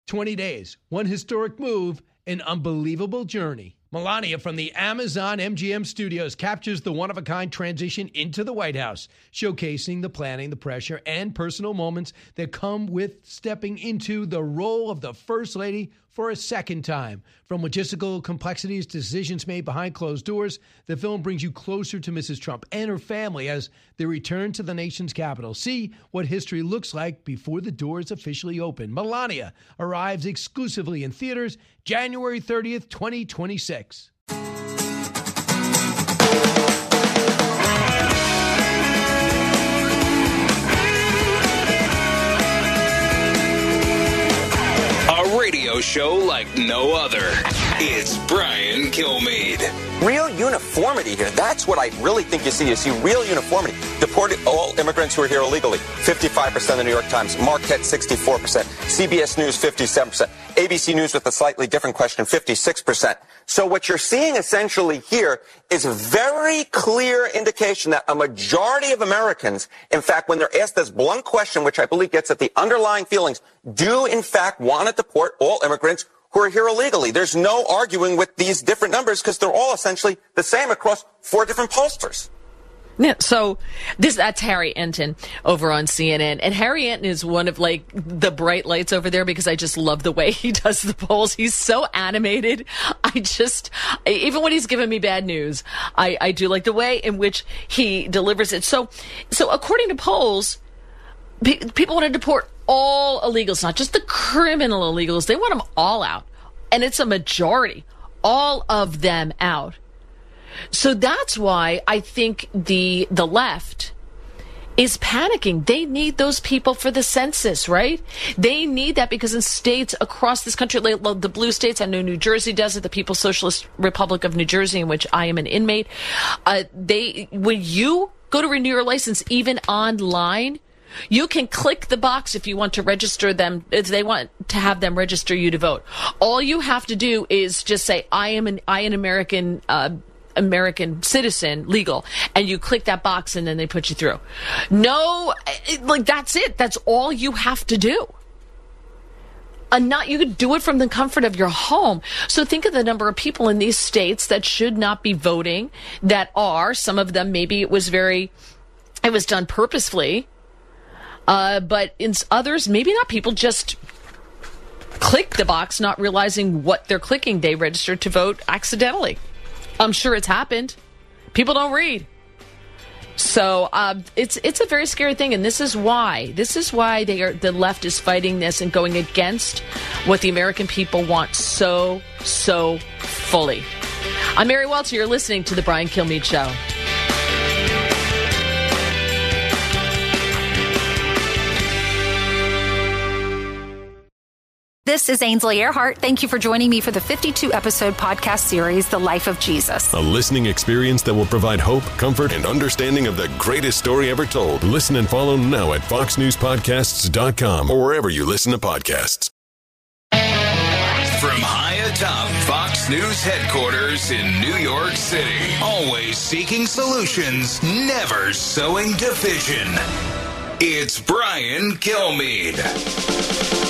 20 days, one historic move, an unbelievable journey. Melania from the Amazon MGM studios captures the one-of-a-kind transition into the White House, showcasing the planning, the pressure, and personal moments that come with stepping into the role of the First Lady for a second time. From logistical complexities to decisions made behind closed doors, the film brings you closer to Mrs. Trump and her family as they return to the nation's capital. See what history looks like before the doors officially open. Melania arrives exclusively in theaters January 30th, 2026. Radio show like no other. It's Brian Kilmeade. Real uniformity here. That's what I really think you see. You see real uniformity. Deported all immigrants who are here illegally. 55% of the New York Times. Marquette, 64%. CBS News, 57%. ABC News with a slightly different question, 56%. So what you're seeing essentially here is a very clear indication that a majority of Americans, in fact, when they're asked this blunt question, which I believe gets at the underlying feelings, do in fact want to deport all immigrants who are here illegally. There's no arguing with these different numbers because they're all essentially the same across 4 different pollsters. Yeah, so that's Harry Enton over on CNN. And Harry Enton is one of like the bright lights over there because I just love the way he does the polls. He's so animated. Even when he's giving me bad news, I do like the way in which he delivers it. So according to polls, people want to deport all illegals, not just the criminal illegals. They want them all out. And it's a majority, all of them out. So that's why I think the left is panicking. They need those people for the census, right? They need that because in states across this country, like the blue states, I know New Jersey does it, the People's Socialist Republic of New Jersey, in which I am an inmate, when you go to renew your license, even online, you can click the box if you want to register them, if they want to have them register you to vote. All you have to do is just say, I am an American citizen, legal, and you click that box and then they put you through. That's it. That's all you have to do. You could do it from the comfort of your home. So think of the number of people in these states that should not be voting, that are. Some of them, maybe it was done purposefully. But in others, maybe not. People just click the box, not realizing what they're clicking. They registered to vote accidentally. I'm sure it's happened. People don't read. So it's a very scary thing, and this is why the left is fighting this and going against what the American people want so fully. I'm Mary Welter. You're listening to The Brian Kilmeade Show. This is Ainsley Earhart. Thank you for joining me for the 52-episode podcast series, The Life of Jesus. A listening experience that will provide hope, comfort, and understanding of the greatest story ever told. Listen and follow now at foxnewspodcasts.com or wherever you listen to podcasts. From high atop Fox News headquarters in New York City, always seeking solutions, never sowing division. It's Brian Kilmeade.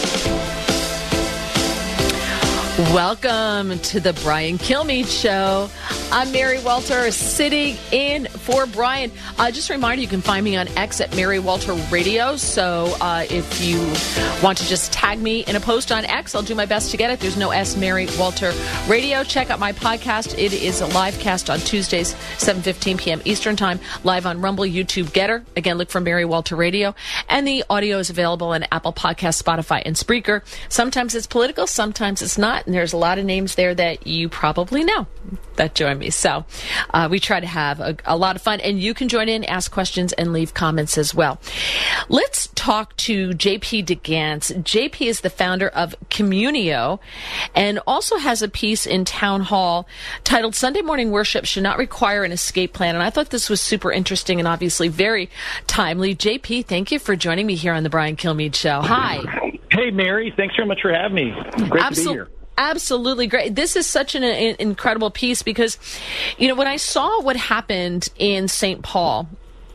Welcome to the Brian Kilmeade Show. I'm Mary Welter, sitting in for Brian. Just a reminder, you can find me on X at Mary Welter Radio. So if you want to just tag me in a post on X, I'll do my best to get it. There's no S, Mary Welter Radio. Check out my podcast. It is a live cast on Tuesdays, 7:15 p.m. Eastern Time, live on Rumble, YouTube, Getter. Again, look for Mary Welter Radio. And the audio is available on Apple Podcasts, Spotify, and Spreaker. Sometimes it's political, sometimes it's not. And there's a lot of names there that you probably know that join me. So we try to have a lot of fun. And you can join in, ask questions, and leave comments as well. Let's talk to JP DeGance. JP is the founder of Communio and also has a piece in Town Hall titled Sunday Morning Worship Should Not Require an Escape Plan. And I thought this was super interesting and obviously very timely. JP, thank you for joining me here on the Brian Kilmeade Show. Hi. Hey, Mary. Thanks very much for having me. Great to be here. Absolutely great. This is such an incredible piece because, when I saw what happened in St. Paul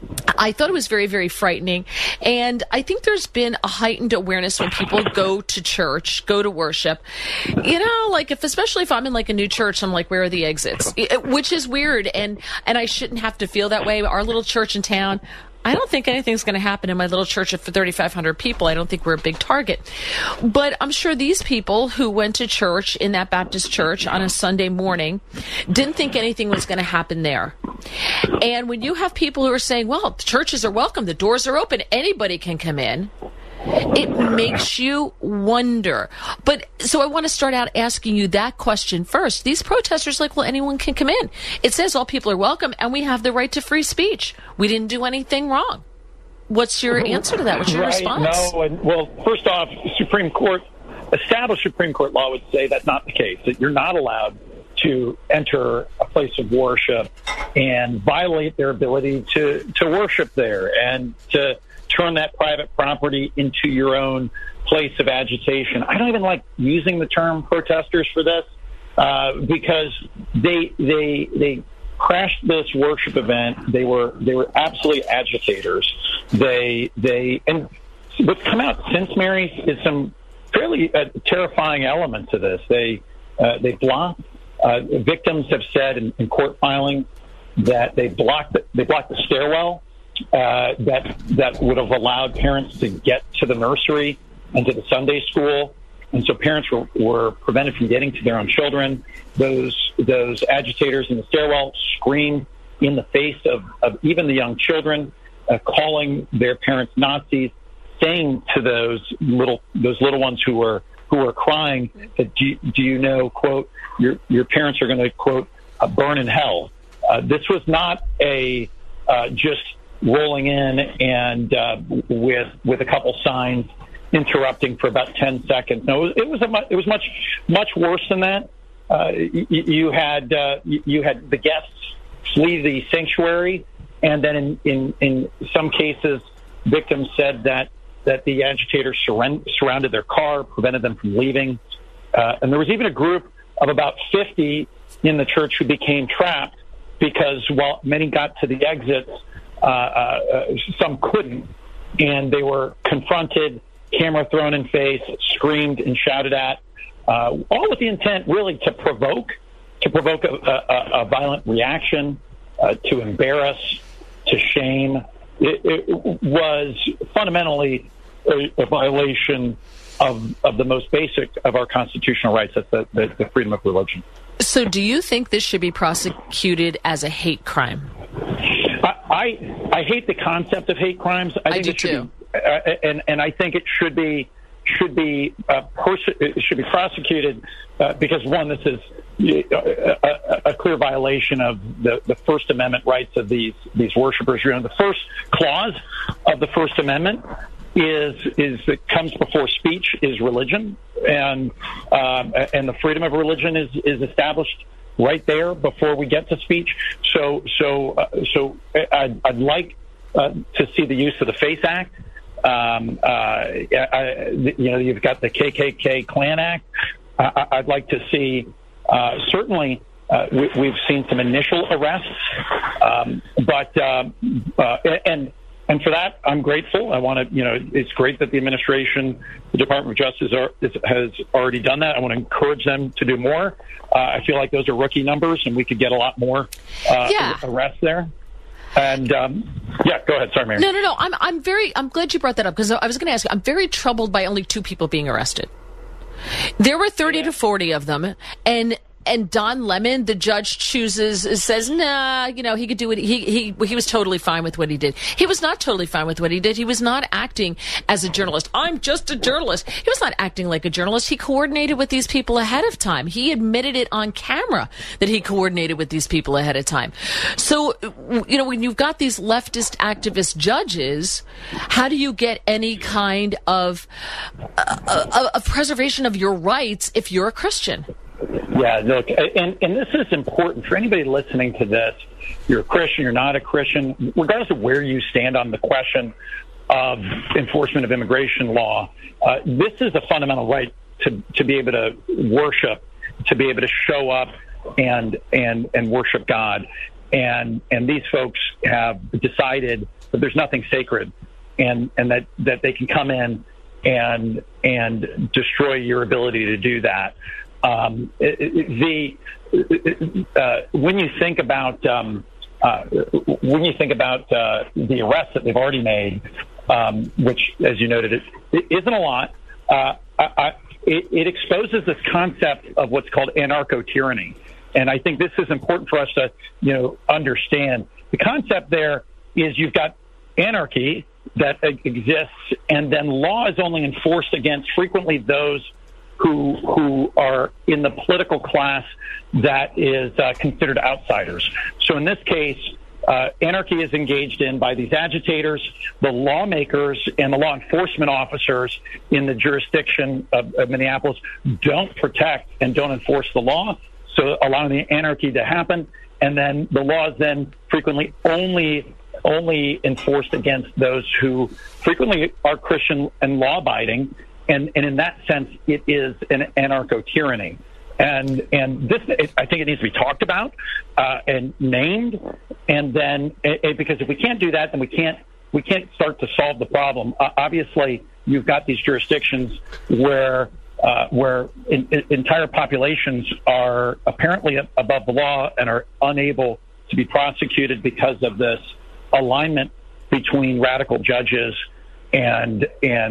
I thought it was very, very frightening. And I think there's been a heightened awareness when people go to church, go to worship. You know, like especially if I'm in like a new church, I'm like, where are the exits? Which is weird. And I shouldn't have to feel that way. Our little church in town, I don't think anything's going to happen in my little church for 3,500 people. I don't think we're a big target. But I'm sure these people who went to church in that Baptist church on a Sunday morning didn't think anything was going to happen there. And when you have people who are saying, well, the churches are welcome, the doors are open, anybody can come in, it makes you wonder. But so I want to start out asking you that question first. These protesters are like, well, anyone can come in. It says all people are welcome and we have the right to free speech. We didn't do anything wrong. What's your answer to that? What's your response? No, well, first off, established Supreme Court law would say that's not the case, that you're not allowed to enter a place of worship and violate their ability to worship there and to turn that private property into your own place of agitation. I don't even like using the term protesters for this because they crashed this worship event. They were absolutely agitators. And what's come out since, Mary, is some fairly terrifying elements of this. They blocked. Victims have said in court filings that they blocked the stairwell that would have allowed parents to get to the nursery and to the Sunday school, and so parents were prevented from getting to their own children. Those agitators in the stairwell screamed in the face of even the young children, calling their parents Nazis, saying to those little ones who were crying that do you know, quote, your parents are going to, quote, burn in hell. This was not a just rolling in and with a couple signs interrupting for about 10 seconds. No, it was much worse than that. You had the guests flee the sanctuary, and then in some cases, victims said that the agitators surrounded their car, prevented them from leaving, and there was even a group of about 50 in the church who became trapped because while many got to the exits, some couldn't, and they were confronted, camera thrown in face, screamed and shouted at, all with the intent really to provoke a violent reaction, to embarrass, to shame. It was fundamentally a violation of the most basic of our constitutional rights, that's the freedom of religion. So do you think this should be prosecuted as a hate crime? I hate the concept of hate crimes. I think it should be, and I think it should be prosecuted because one, this is a clear violation of the First Amendment rights of these worshipers. You know, the first clause of the First Amendment is that comes before speech is religion, and the freedom of religion is established right there before we get to speech. So I'd like to see the use of the FACE Act. You've got the KKK Klan Act. I'd like to see certainly. We've seen some initial arrests, and for that, I'm grateful. I want to, it's great that the administration, the Department of Justice has already done that. I want to encourage them to do more. I feel like those are rookie numbers, and we could get a lot more arrests there. And go ahead. Sorry, Mary. No. I'm glad you brought that up because I was going to ask you. I'm very troubled by only 2 people being arrested. There were 30 to 40 of them, and Don Lemon, the judge says, nah, he could do it. He was totally fine with what he did. He was not totally fine with what he did. He was not acting as a journalist. I'm just a journalist. He was not acting like a journalist. He coordinated with these people ahead of time. He admitted it on camera that he coordinated with these people ahead of time. So, when you've got these leftist activist judges, how do you get any kind of preservation of your rights if you're a Christian? Yeah, look, and this is important for anybody listening to this. You're a Christian, you're not a Christian, regardless of where you stand on the question of enforcement of immigration law. This is a fundamental right to be able to worship, to be able to show up and worship God. and these folks have decided that there's nothing sacred, and that they can come in and destroy your ability to do that. When you think about the arrests that they've already made, which, as you noted, it isn't a lot. It exposes this concept of what's called anarcho-tyranny. And I think this is important for us to, understand. The concept there is you've got anarchy that exists, and then law is only enforced against frequently those who are in the political class that is considered outsiders. So in this case, anarchy is engaged in by these agitators. The lawmakers and the law enforcement officers in the jurisdiction of Minneapolis don't protect and don't enforce the law, so allowing the anarchy to happen. And then the law is then frequently only enforced against those who frequently are Christian and law-abiding. And in that sense, it is an anarcho-tyranny. And this, I think it needs to be talked about and named. And then, because if we can't do that, then we can't start to solve the problem. Obviously, you've got these jurisdictions where entire populations are apparently above the law and are unable to be prosecuted because of this alignment between radical judges and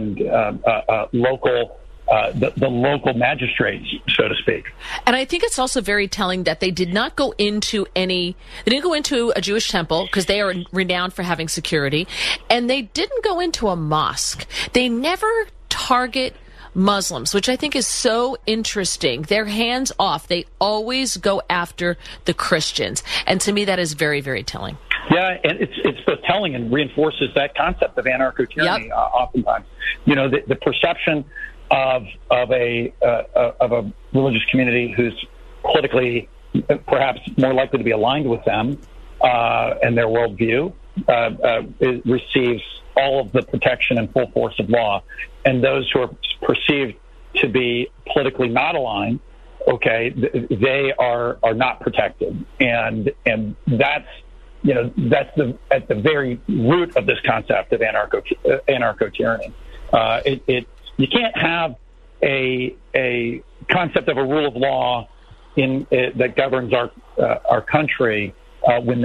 local magistrates, so to speak. And I think it's also very telling that they didn't go into a Jewish temple, because they are renowned for having security, and they didn't go into a mosque. They never target Muslims, which I think is so interesting. They're hands off. They always go after the Christians. And to me, that is very, very telling. Yeah, and it's both telling and reinforces that concept of anarcho-tyranny. Yep. Oftentimes, the perception of a religious community who's politically perhaps more likely to be aligned with them and their worldview receives all of the protection and full force of law, and those who are perceived to be politically not aligned, they are not protected, and that's at the very root of this concept of anarcho-tyranny. You can't have a concept of a rule of law that governs our country when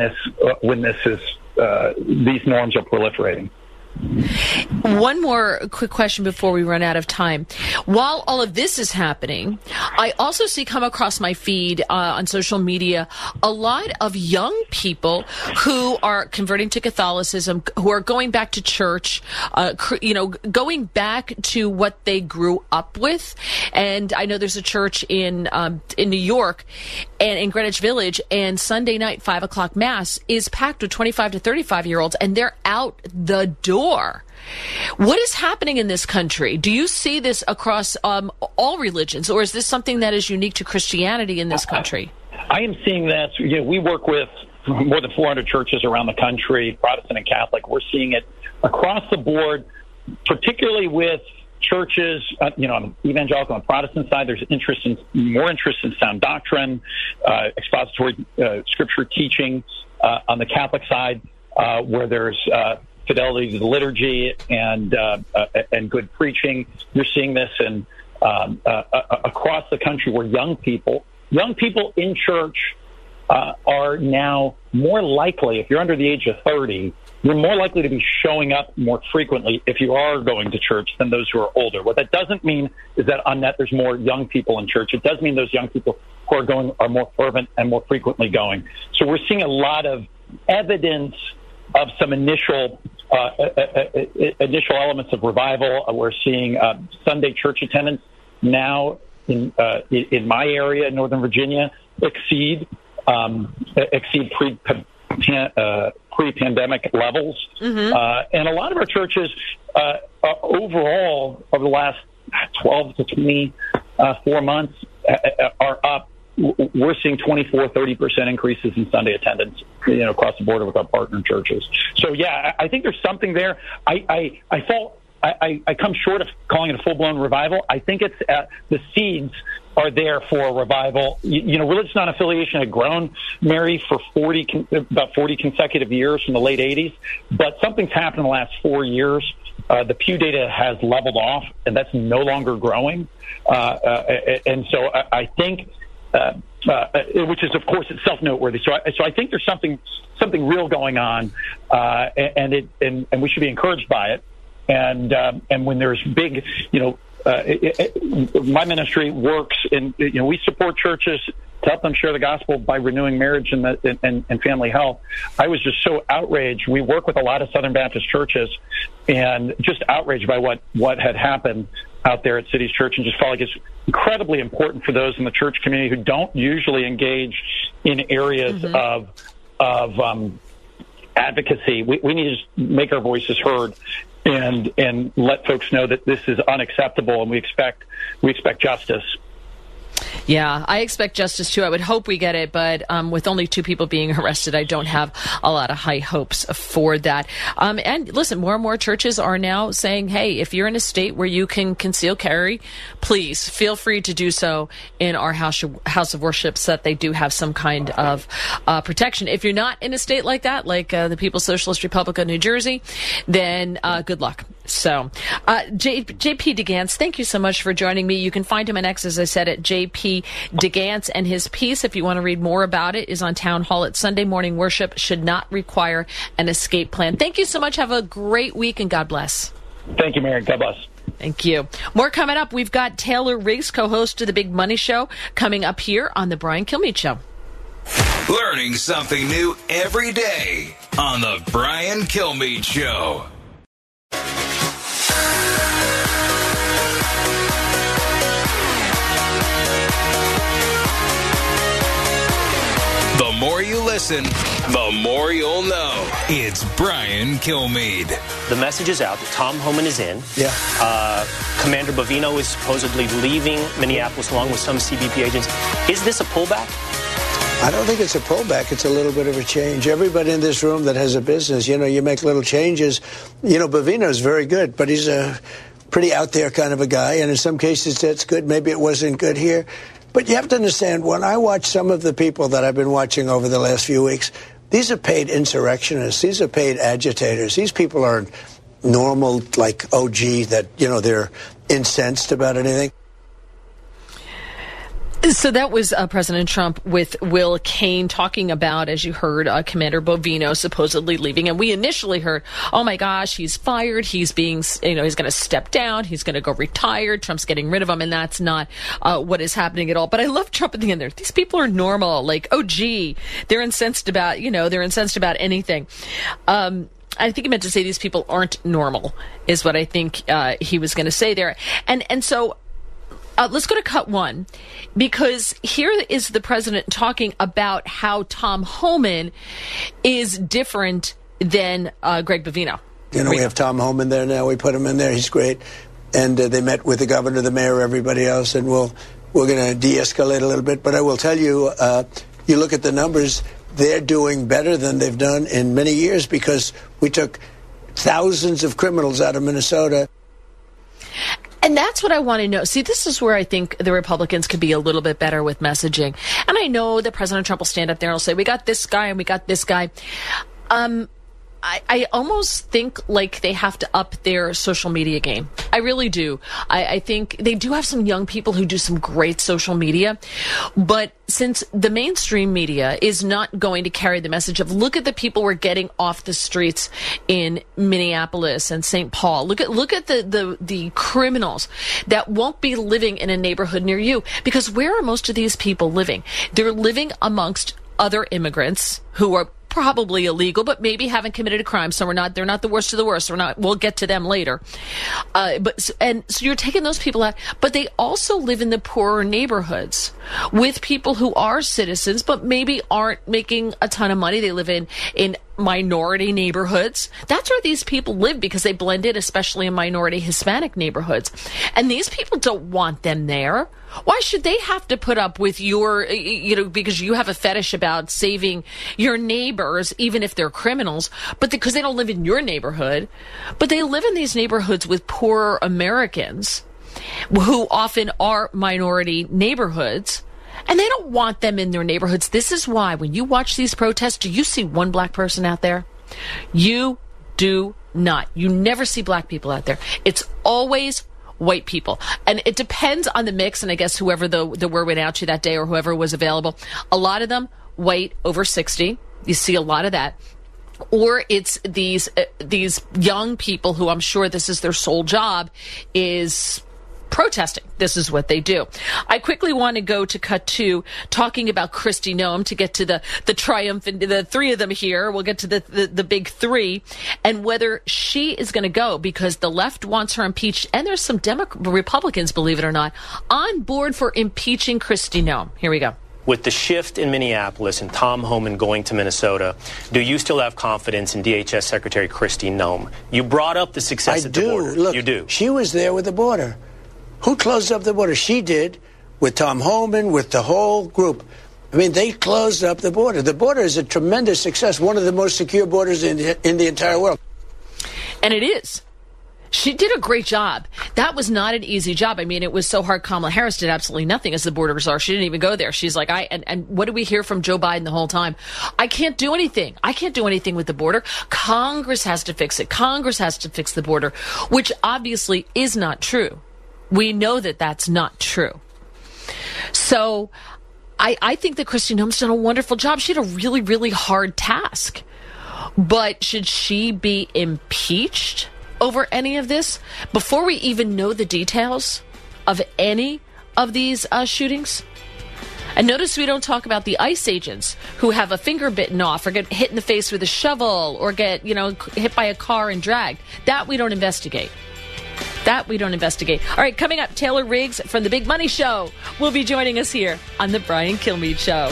these norms are proliferating. One more quick question before we run out of time. While all of this is happening, I also come across my feed on social media a lot of young people who are converting to Catholicism, who are going back to church, going back to what they grew up with. And I know there's a church in New York and in Greenwich Village, and Sunday night 5 o'clock mass is packed with 25 to 35-year-olds, and they're out the door. What is happening in this country? Do you see this across all religions, or is this something that is unique to Christianity in this country? I am seeing this. We work with more than 400 churches around the country, Protestant and Catholic. We're seeing it across the board, particularly with churches, on the evangelical and Protestant side. There's more interest in sound doctrine, expository scripture teaching. On the Catholic side, where there's fidelity to the liturgy and good preaching. You're seeing this across the country, where young people in church are now more likely, if you're under the age of 30, you're more likely to be showing up more frequently if you are going to church than those who are older. What that doesn't mean is that on net there's more young people in church. It does mean those young people who are going are more fervent and more frequently going. So we're seeing a lot of evidence of some initial elements of revival. We're seeing Sunday church attendance now in my area, in Northern Virginia, exceed pre-pandemic levels. Mm-hmm. And a lot of our churches overall over the last 12 to 24 months are up. We're seeing 24-30% increases in Sunday attendance, across the border with our partner churches. So yeah, I think there's something there. I come short of calling it a full-blown revival. I think it's the seeds are there for revival. Religious non-affiliation had grown, Mary, for about 40 consecutive years from the late 80s, but something's happened in the last 4 years. The Pew data has leveled off, and that's no longer growing. And so I think, which is, of course, itself noteworthy. So I think there's something real going on, and we should be encouraged by it. And when there's big, my ministry works in, we support churches to help them share the gospel by renewing marriage and family health. I was just so outraged. We work with a lot of Southern Baptist churches, and just outraged by what had happened out there at Cities Church, and just felt like it's incredibly important for those in the church community who don't usually engage in areas of advocacy. We need to just make our voices heard and let folks know that this is unacceptable, and we expect justice. Yeah, I expect justice too. I would hope we get it, but with only 2 people being arrested, I don't have a lot of high hopes for that. And listen, more and more churches are now saying, hey, if you're in a state where you can conceal carry, please feel free to do so in our house of worship, so that they do have some kind of protection. If you're not in a state like that, like the People's Socialist Republic of New Jersey, then good luck. So, JP DeGance, thank you so much for joining me. You can find him on X, as I said, at JP DeGance, and his piece, if you want to read more about it, is on Town Hall at Sunday Morning Worship. Should not require an escape plan. Thank you so much. Have a great week, and God bless. Thank you, Mary. God bless. Thank you. More coming up. We've got Taylor Riggs, co-host of The Big Money Show, coming up here on The Brian Kilmeade Show. Learning something new every day on The Brian Kilmeade Show. The more you listen, the more you'll know. It's Brian Kilmeade. The message is out that Tom Homan is in. Yeah. Commander Bovino is supposedly leaving Minneapolis along with some CBP agents. Is this a pullback? I don't think it's a pullback. It's a little bit of a change. Everybody in this room that has a business, you make little changes. Bovino's very good, but he's a pretty out there kind of a guy. And in some cases, that's good. Maybe it wasn't good here. But you have to understand, when I watch some of the people that I've been watching over the last few weeks, these are paid insurrectionists. These are paid agitators. These people aren't normal, like OG, that, they're incensed about anything. So that was President Trump with Will Cain talking about, as you heard, Commander Bovino supposedly leaving. And we initially heard, oh my gosh, he's fired. He's being, he's going to step down. He's going to go retired. Trump's getting rid of him. And that's not what is happening at all. But I love Trump at the end there. These people are normal. Like, oh, gee, they're incensed about, they're incensed about anything. I think he meant to say these people aren't normal, is what I think he was going to say there. And so let's go to cut 1, because here is the president talking about how Tom Homan is different than Greg Bovino. We have Tom Homan there now. We put him in there. He's great. And they met with the governor, the mayor, everybody else, and we're going to de-escalate a little bit. But I will tell you, you look at the numbers, they're doing better than they've done in many years, because we took thousands of criminals out of Minnesota. And that's what I want to know. See, this is where I think the Republicans could be a little bit better with messaging. And I know that President Trump will stand up there and will say, we got this guy and we got this guy. I almost think like they have to up their social media game. I really do. I think they do have some young people who do some great social media. But since the mainstream media is not going to carry the message of, look at the people we're getting off the streets in Minneapolis and St. Paul. Look at the criminals that won't be living in a neighborhood near you. Because where are most of these people living? They're living amongst other immigrants who are probably illegal, but maybe haven't committed a crime. So they're not the worst of the worst. We'll get to them later. So you're taking those people out, but they also live in the poorer neighborhoods with people who are citizens, but maybe aren't making a ton of money. They live in minority neighborhoods. That's where these people live, because they blend in, especially in minority Hispanic neighborhoods. And these people don't want them there. Why should they have to put up with your, because you have a fetish about saving your neighbors, even if they're criminals, but because they don't live in your neighborhood, but they live in these neighborhoods with poorer Americans. who often are minority neighborhoods, and they don't want them in their neighborhoods. This is why when you watch these protests, do you see one black person out there? You do not. You never see black people out there. It's always white people. And it depends on the mix, and I guess whoever the word went out to that day or whoever was available. A lot of them, white, over 60. You see a lot of that. Or it's these young people who I'm sure this is their sole job is protesting. This is what they do. I quickly want to go to cut two, talking about Kristi Noem to get to the triumph and the three of them here. We'll get to the big three and whether she is going to go because the left wants her impeached. And there's some Republicans, believe it or not, on board for impeaching Kristi Noem. Here we go. With the shift in Minneapolis and Tom Homan going to Minnesota, do you still have confidence in DHS Secretary Kristi Noem? You brought up the success at the border. Look, you do. She was there with the border. Who closed up the border? She did, with Tom Homan, with the whole group. I mean, they closed up the border. The border is a tremendous success, one of the most secure borders in the entire world. And it is. She did a great job. That was not an easy job. I mean, it was so hard. Kamala Harris did absolutely nothing as the border czar. She didn't even go there. She's like, and what do we hear from Joe Biden the whole time? I can't do anything. I can't do anything with the border. Congress has to fix it. Congress has to fix the border, which obviously is not true. We know that that's not true. So I think that Kristi Noem's done a wonderful job. She had a really, really hard task. But should she be impeached over any of this before we even know the details of any of these shootings? And notice we don't talk about the ICE agents who have a finger bitten off or get hit in the face with a shovel or get, hit by a car and dragged. That we don't investigate. All right, coming up, Taylor Riggs from The Big Money Show will be joining us here on The Brian Kilmeade Show.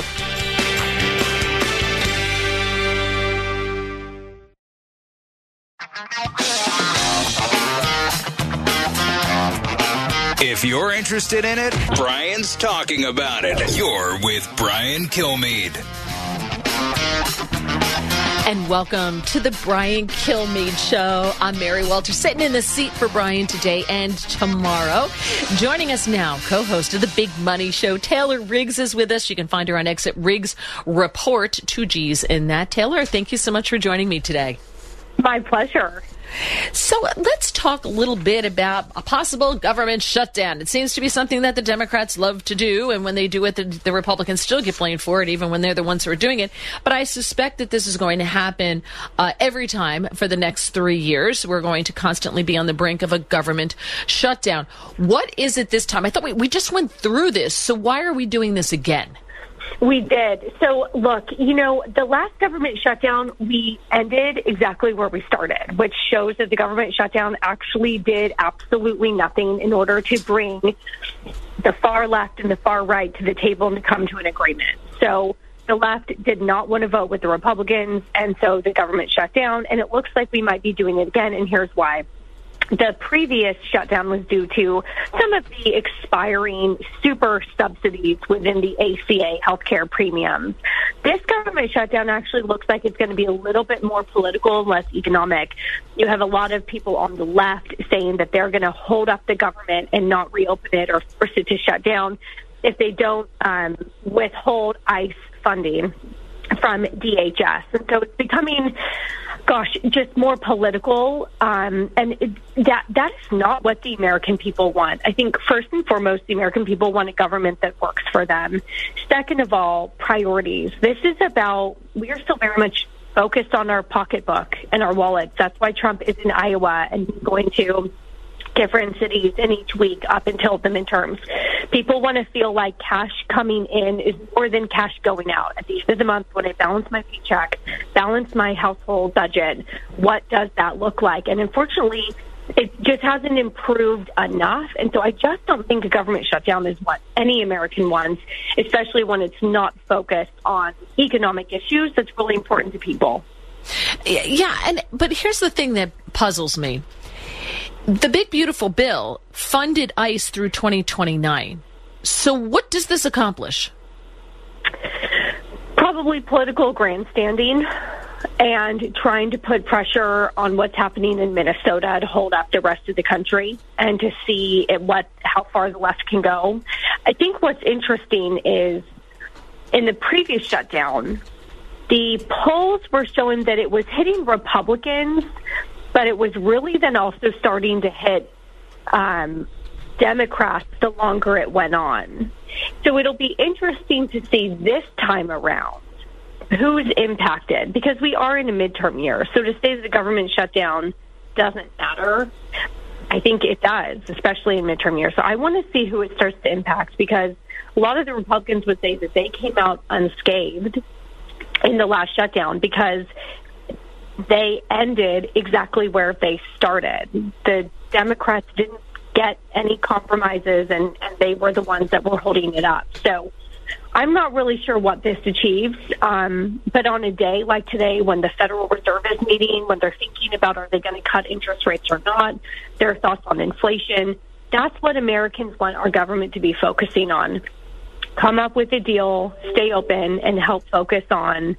If you're interested in it, Brian's talking about it. You're with Brian Kilmeade. And welcome to the Brian Kilmeade Show. I'm Mary Walters, sitting in the seat for Brian today and tomorrow. Joining us now, co-host of the Big Money Show, Taylor Riggs is with us. You can find her on X at Riggs Report, 2 G's in that. Taylor, thank you so much for joining me today. My pleasure. So let's talk a little bit about a possible government shutdown. It seems to be something that the Democrats love to do, and when they do it, the Republicans still get blamed for it, even when they're the ones who are doing it. But I suspect that this is going to happen every time for the next 3 years. We're going to constantly be on the brink of a government shutdown. What is it this time? I thought we just went through this, so why are we doing this again? We did. So, look, the last government shutdown, we ended exactly where we started, which shows that the government shutdown actually did absolutely nothing in order to bring the far left and the far right to the table and to come to an agreement. So the left did not want to vote with the Republicans, and so the government shut down, and it looks like we might be doing it again, and here's why. The previous shutdown was due to some of the expiring super subsidies within the ACA healthcare premiums. This government shutdown actually looks like it's going to be a little bit more political and less economic. You have a lot of people on the left saying that they're going to hold up the government and not reopen it or force it to shut down if they don't withhold ICE funding from DHS. And so it's becoming, just more political. And that is not what the American people want. I think first and foremost, the American people want a government that works for them. Second of all, priorities. This is about, we are still very much focused on our pocketbook and our wallets. That's why Trump is in Iowa and going to different cities in each week up until the midterms. People want to feel like cash coming in is more than cash going out. At the end of the month, when I balance my paycheck, balance my household budget, what does that look like? And unfortunately, it just hasn't improved enough. And so I just don't think a government shutdown is what any American wants, especially when it's not focused on economic issues that's really important to people. Yeah, but here's the thing that puzzles me. The big, beautiful bill funded ICE through 2029. So what does this accomplish? Probably political grandstanding. and trying to put pressure on what's happening in Minnesota to hold up the rest of the country and to see how far the left can go. I think what's interesting is in the previous shutdown, the polls were showing that it was hitting Republicans, but it was really then also starting to hit Democrats the longer it went on. So it'll be interesting to see this time around who's impacted, because we are in a midterm year. So to say that the government shutdown doesn't matter, I think it does, especially in midterm years. So I want to see who it starts to impact, because a lot of the Republicans would say that they came out unscathed in the last shutdown because they ended exactly where they started. The Democrats didn't get any compromises, and they were the ones that were holding it up. So I'm not really sure what this achieves, but on a day like today when the Federal Reserve is meeting, when they're thinking about are they going to cut interest rates or not, their thoughts on inflation, that's what Americans want our government to be focusing on. Come up with a deal, stay open, and help focus on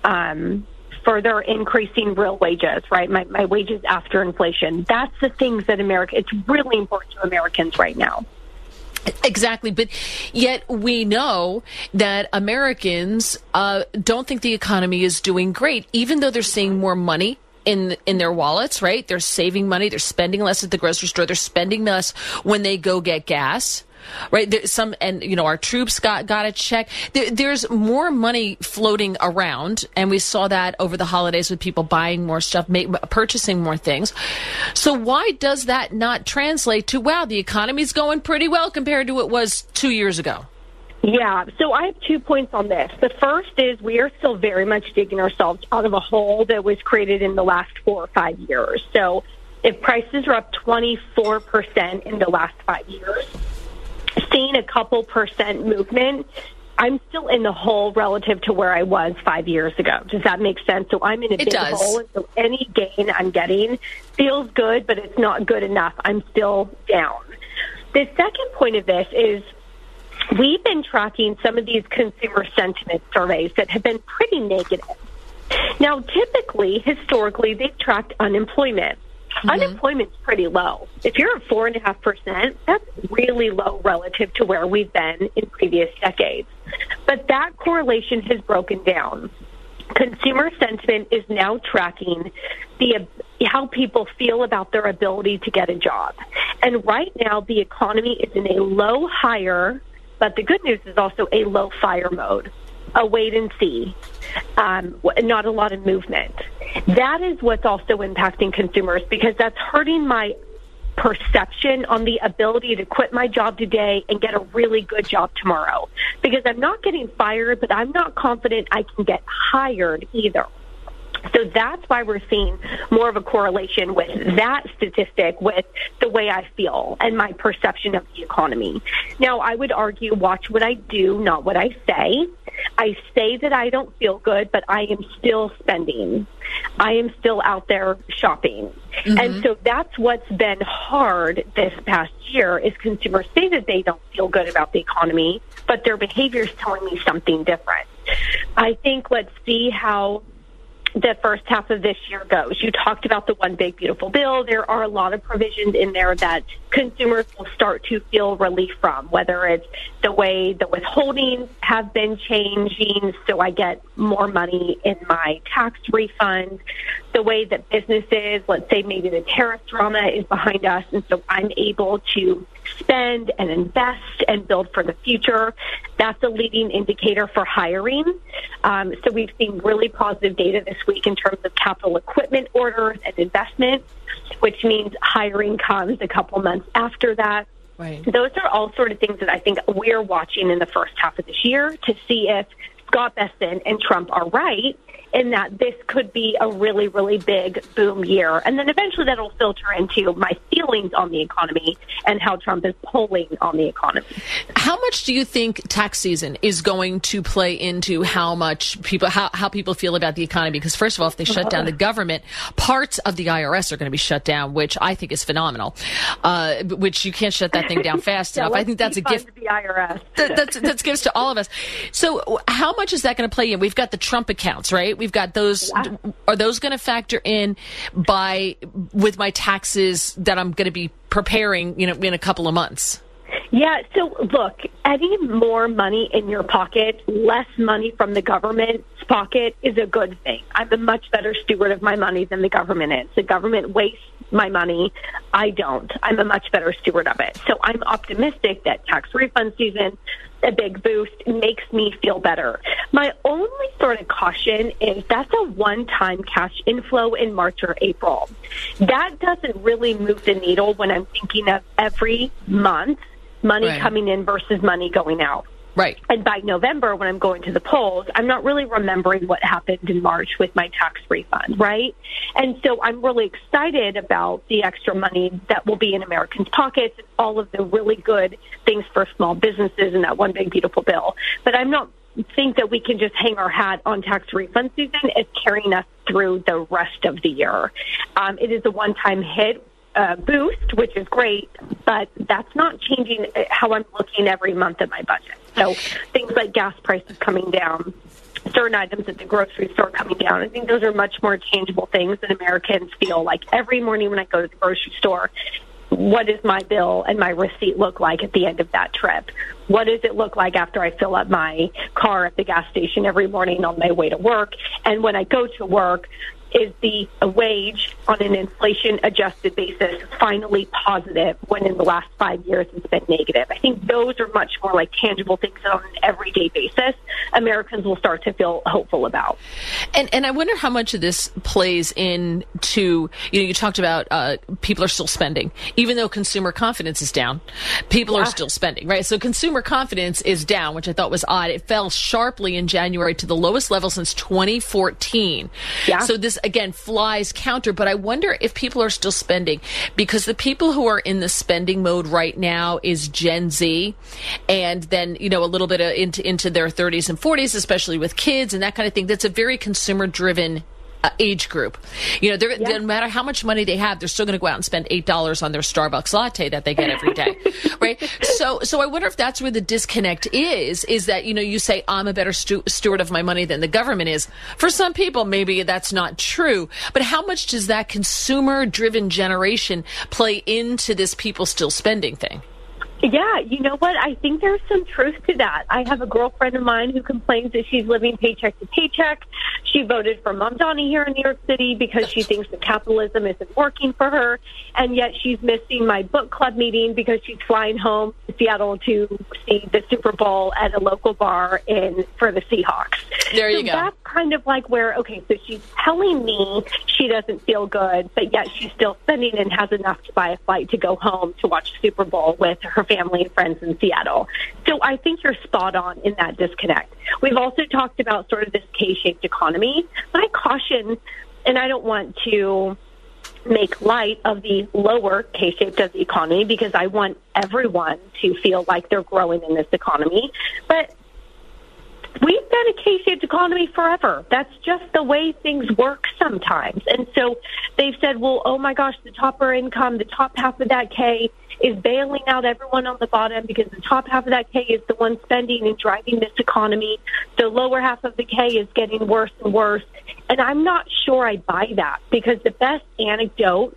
further increasing real wages, right? My wages after inflation. That's the things that it's really important to Americans right now. Exactly. But yet we know that Americans don't think the economy is doing great, even though they're seeing more money in their wallets, right? They're saving money. They're spending less at the grocery store. They're spending less when they go get gas. Right. Our troops got a check. There's more money floating around. And we saw that over the holidays with people buying more stuff, purchasing more things. So why does that not translate to, wow, the economy's going pretty well compared to what it was 2 years ago? Yeah. So I have 2 points on this. The first is we are still very much digging ourselves out of a hole that was created in the last 4 or 5 years. So if prices are up 24% in the last 5 years, seeing a couple percent movement, I'm still in the hole relative to where I was 5 years ago. Does that make sense? So I'm in a big hole, and so any gain I'm getting feels good, but it's not good enough. I'm still down. The second point of this is we've been tracking some of these consumer sentiment surveys that have been pretty negative. Now, typically, historically, they've tracked unemployment. Mm-hmm. Unemployment's pretty low. If you're at 4.5%, that's really low relative to where we've been in previous decades. But that correlation has broken down. Consumer sentiment is now tracking how people feel about their ability to get a job. And right now, the economy is in a low hire, but the good news is also a low fire mode. A wait and see, not a lot of movement. That is what's also impacting consumers, because that's hurting my perception on the ability to quit my job today and get a really good job tomorrow. Because I'm not getting fired, but I'm not confident I can get hired either. So that's why we're seeing more of a correlation with that statistic with the way I feel and my perception of the economy. Now, I would argue, watch what I do, not what I say. I say that I don't feel good, but I am still spending. I am still out there shopping. Mm-hmm. And so that's what's been hard this past year is consumers say that they don't feel good about the economy, but their behavior is telling me something different. I think let's see how the first half of this year goes. You talked about the One Big Beautiful Bill. There are a lot of provisions in there that consumers will start to feel relief from, whether it's the way the withholdings have been changing so I get more money in my tax refund, the way that businesses, let's say maybe the tariff drama is behind us, and so I'm able to spend and invest and build for the future. That's a leading indicator for hiring. So we've seen really positive data this week in terms of capital equipment orders and investment, which means hiring comes a couple months after that. Right. Those are all sort of things that I think we're watching in the first half of this year to see if Scott Bessent and Trump are right in that this could be a really, really big boom year. And then eventually that'll filter into my feelings on the economy and how Trump is polling on the economy. How much do you think tax season is going to play into how much people, how people feel about the economy? Because first of all, if they shut down the government, parts of the IRS are going to be shut down, which I think is phenomenal, which you can't shut that thing down fast enough. I think that's a gift. To the IRS. That's gifts to all of us. So how much is that going to play in? We've got the Trump accounts, right? We've got those. Yeah. Are those going to factor in with my taxes that I'm going to be preparing, in a couple of months? Yeah, so look, any more money in your pocket, less money from the government's pocket is a good thing. I'm a much better steward of my money than the government is. The government wastes my money. I don't. I'm a much better steward of it. So I'm optimistic that tax refund season, a big boost, makes me feel better. My only sort of caution is that's a one-time cash inflow in March or April. That doesn't really move the needle when I'm thinking of every month money coming in versus money going out. Right. And by November, when I'm going to the polls, I'm not really remembering what happened in March with my tax refund, right? And so I'm really excited about the extra money that will be in Americans' pockets and all of the really good things for small businesses in that one big, beautiful bill. But I'm not think that we can just hang our hat on tax refund season. It's carrying us through the rest of the year. It is a one-time hit. Boost, which is great, but that's not changing how I'm looking every month at my budget. So things like gas prices coming down, certain items at the grocery store coming down, I think those are much more tangible things that Americans feel like every morning when I go to the grocery store. What does my bill and my receipt look like at the end of that trip? What does it look like after I fill up my car at the gas station every morning on my way to work? And when I go to work, is the wage on an inflation-adjusted basis finally positive when in the last 5 years it's been negative? I think those are much more like tangible things that on an everyday basis Americans will start to feel hopeful about. And I wonder how much of this plays into, you talked about people are still spending. Even though consumer confidence is down, people are still spending, right? So consumer confidence is down, which I thought was odd. It fell sharply in January to the lowest level since 2014. Yeah. So this, again, flies counter, but I wonder if people are still spending because the people who are in the spending mode right now is Gen Z and then, a little bit into their 30s and 40s, especially with kids and that kind of thing. That's a very consumer-driven age group. No matter how much money they have, they're still going to go out and spend $8 on their Starbucks latte that they get every day, right? So I wonder if that's where the disconnect is that, you say, I'm a better steward of my money than the government is. For some people, maybe that's not true. But how much does that consumer-driven generation play into this people still spending thing? Yeah, you know what? I think there's some truth to that. I have a girlfriend of mine who complains that she's living paycheck to paycheck. She voted for Mamdani here in New York City because she thinks that capitalism isn't working for her, and yet she's missing my book club meeting because she's flying home to Seattle to see the Super Bowl at a local bar for the Seahawks. There you go. That's kind of like where, okay, so she's telling me she doesn't feel good, but yet she's still spending and has enough to buy a flight to go home to watch the Super Bowl with her family and friends in Seattle. So I think you're spot on in that disconnect. We've also talked about sort of this K-shaped economy. But I caution, and I don't want to make light of the lower K-shaped of the economy because I want everyone to feel like they're growing in this economy. But we've been a K-shaped economy forever. That's just the way things work sometimes. And so they've said, well, oh my gosh, the topper income, the top half of that K is bailing out everyone on the bottom because the top half of that K is the one spending and driving this economy. The lower half of the K is getting worse and worse. And I'm not sure I buy that because the best anecdote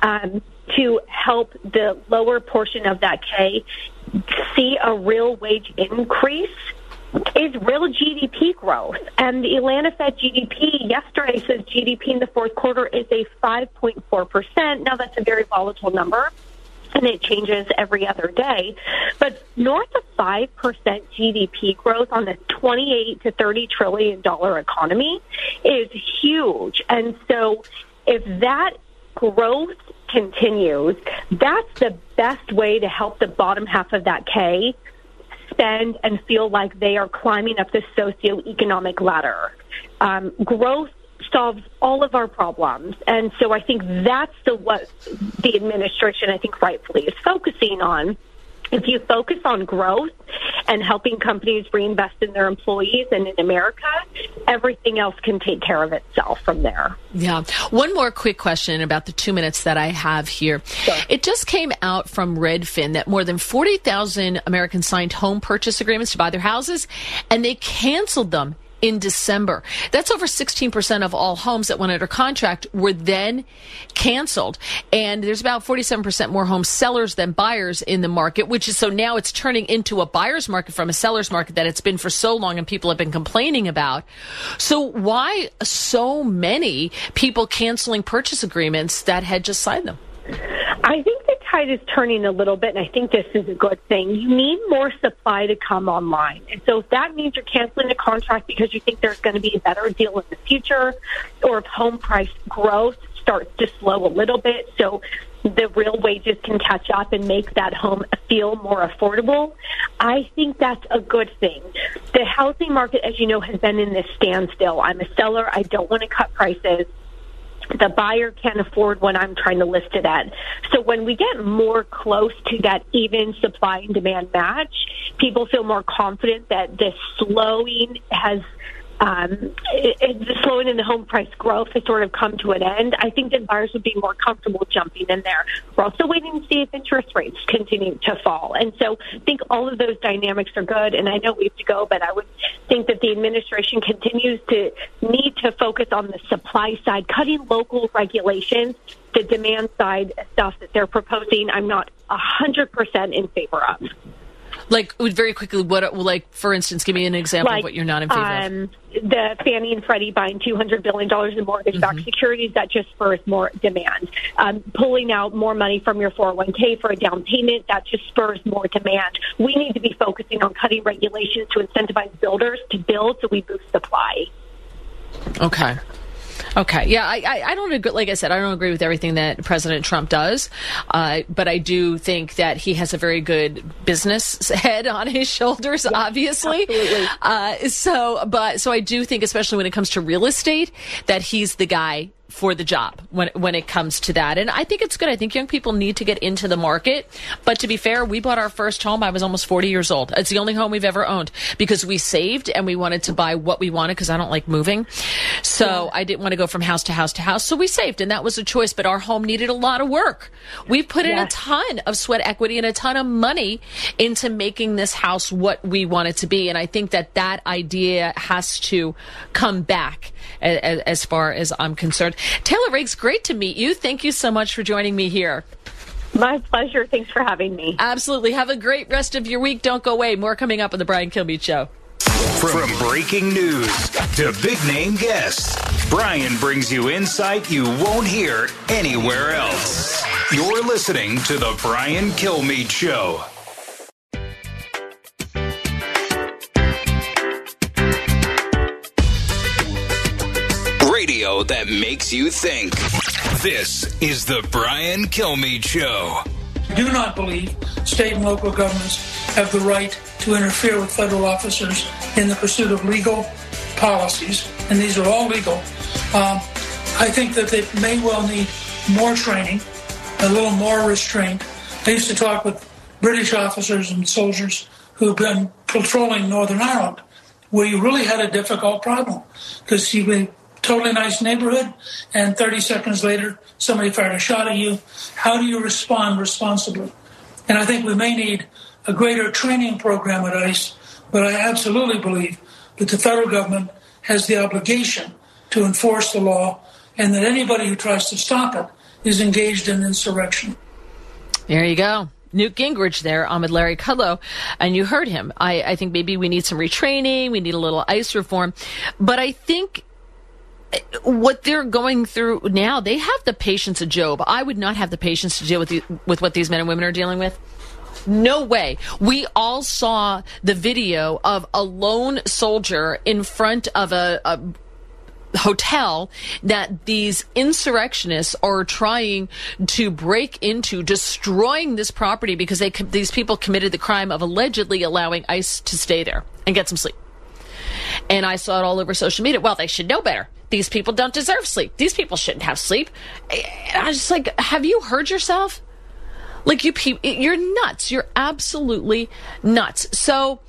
to help the lower portion of that K see a real wage increase is real GDP growth. And the Atlanta Fed GDP yesterday says GDP in the fourth quarter is a 5.4%. Now, that's a very volatile number, and it changes every other day. But north of 5% GDP growth on a $28 to $30 trillion economy is huge. And so if that growth continues, that's the best way to help the bottom half of that K spend and feel like they are climbing up the socioeconomic ladder. Growth solves all of our problems. And so I think that's what the administration, I think, rightfully is focusing on. If you focus on growth and helping companies reinvest in their employees and in America, everything else can take care of itself from there. Yeah. One more quick question about the 2 minutes that I have here. Sure. It just came out from Redfin that more than 40,000 Americans signed home purchase agreements to buy their houses, and they canceled them in December. That's over 16% of all homes that went under contract were then canceled. And there's about 47% more home sellers than buyers in the market, which is so now it's turning into a buyer's market from a seller's market that it's been for so long and people have been complaining about. So why so many people canceling purchase agreements that had just signed them? I think the tide is turning a little bit, and I think this is a good thing. You need more supply to come online. And so if that means you're canceling a contract because you think there's going to be a better deal in the future, or if home price growth starts to slow a little bit so the real wages can catch up and make that home feel more affordable, I think that's a good thing. The housing market, as you know, has been in this standstill. I'm a seller. I don't want to cut prices. The buyer can't afford what I'm trying to list it at. So when we get more close to that even supply and demand match, people feel more confident that the slowing has the slowing in the home price growth has sort of come to an end. I think that buyers would be more comfortable jumping in there. We're also waiting to see if interest rates continue to fall. And so I think all of those dynamics are good. And I know we have to go, but I would think that the administration continues to need to focus on the supply side, cutting local regulations. The demand side stuff that they're proposing, I'm not 100% in favor of. Like, very quickly, what, like, for instance, give me an example of what you're not in favor of. The Fannie and Freddie buying $200 billion in mortgage-backed securities, that just spurs more demand. Pulling out more money from your 401k for a down payment, that just spurs more demand. We need to be focusing on cutting regulations to incentivize builders to build so we boost supply. Okay. Yeah, I don't agree. Like I said, I don't agree with everything that President Trump does, but I do think that he has a very good business head on his shoulders, obviously. Absolutely. So I do think, especially when it comes to real estate, that he's the guy for the job when it comes to that. And I think it's good. I think young people need to get into the market. But to be fair, we bought our first home. I was almost 40 years old. It's the only home we've ever owned because we saved and we wanted to buy what we wanted because I don't like moving. So I didn't want to go from house to house to house. So we saved, and that was a choice. But our home needed a lot of work. We've put in a ton of sweat equity and a ton of money into making this house what we want it to be. And I think that idea has to come back as far as I'm concerned. Taylor Riggs, great to meet you. Thank you so much for joining me here. My pleasure. Thanks for having me. Absolutely. Have a great rest of your week. Don't go away. More coming up on the Brian Kilmeade Show. From breaking news to big-name guests, Brian brings you insight you won't hear anywhere else. You're listening to the Brian Kilmeade Show. Radio that makes you think. This is the Brian Kilmeade Show. I do not believe state and local governments have the right to interfere with federal officers in the pursuit of legal policies, and these are all legal. I think that they may well need more training, a little more restraint. I used to talk with British officers and soldiers who've been patrolling Northern Ireland, where you really had a difficult problem because you were totally nice neighborhood, and 30 seconds later, somebody fired a shot at you. How do you respond responsibly? And I think we may need a greater training program at ICE, but I absolutely believe that the federal government has the obligation to enforce the law, and that anybody who tries to stop it is engaged in insurrection. There you go. Newt Gingrich there, Ahmed Larry Kudlow, and you heard him. I think maybe we need some retraining, we need a little ICE reform, but I think what they're going through now, they have the patience of Job. I would not have the patience to deal with what these men and women are dealing with. No way. We all saw the video of a lone soldier in front of a hotel that these insurrectionists are trying to break into, destroying this property because these people committed the crime of allegedly allowing ICE to stay there and get some sleep. And I saw it all over social media. Well, they should know better. These people don't deserve sleep. These people shouldn't have sleep. And I was just like, have you heard yourself? Like, you're nuts. You're absolutely nuts. So,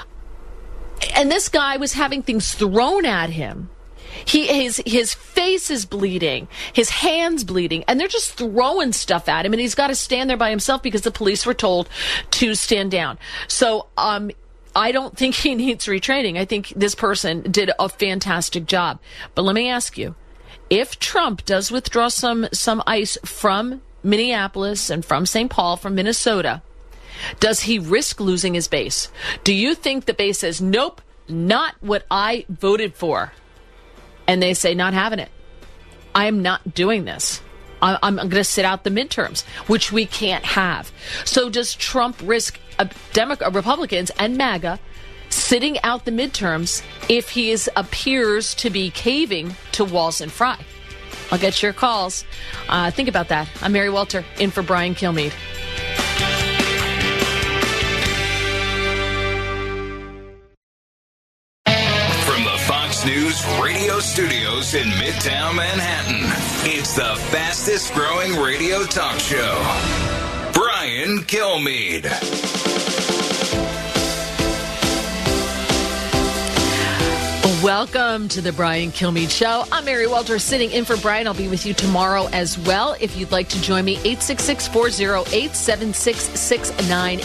and this guy was having things thrown at him. His face is bleeding, his hands bleeding, and they're just throwing stuff at him, and he's got to stand there by himself because the police were told to stand down. So, I don't think he needs retraining. I think this person did a fantastic job. But let me ask you, if Trump does withdraw some ICE from Minneapolis and from St. Paul, from Minnesota, does he risk losing his base? Do you think the base says, nope, not what I voted for? And they say, not having it. I'm not doing this. I'm going to sit out the midterms, which we can't have. So does Trump risk Republicans and MAGA sitting out the midterms if he appears to be caving to Walz and Frey? I'll get your calls. Think about that. I'm Mary Walter, in for Brian Kilmeade. News radio studios in Midtown Manhattan. It's the fastest growing radio talk show. Brian Kilmeade. Welcome to the Brian Kilmeade Show. I'm Mary Walter, sitting in for Brian. I'll be with you tomorrow as well. If you'd like to join me, 866-408-7669.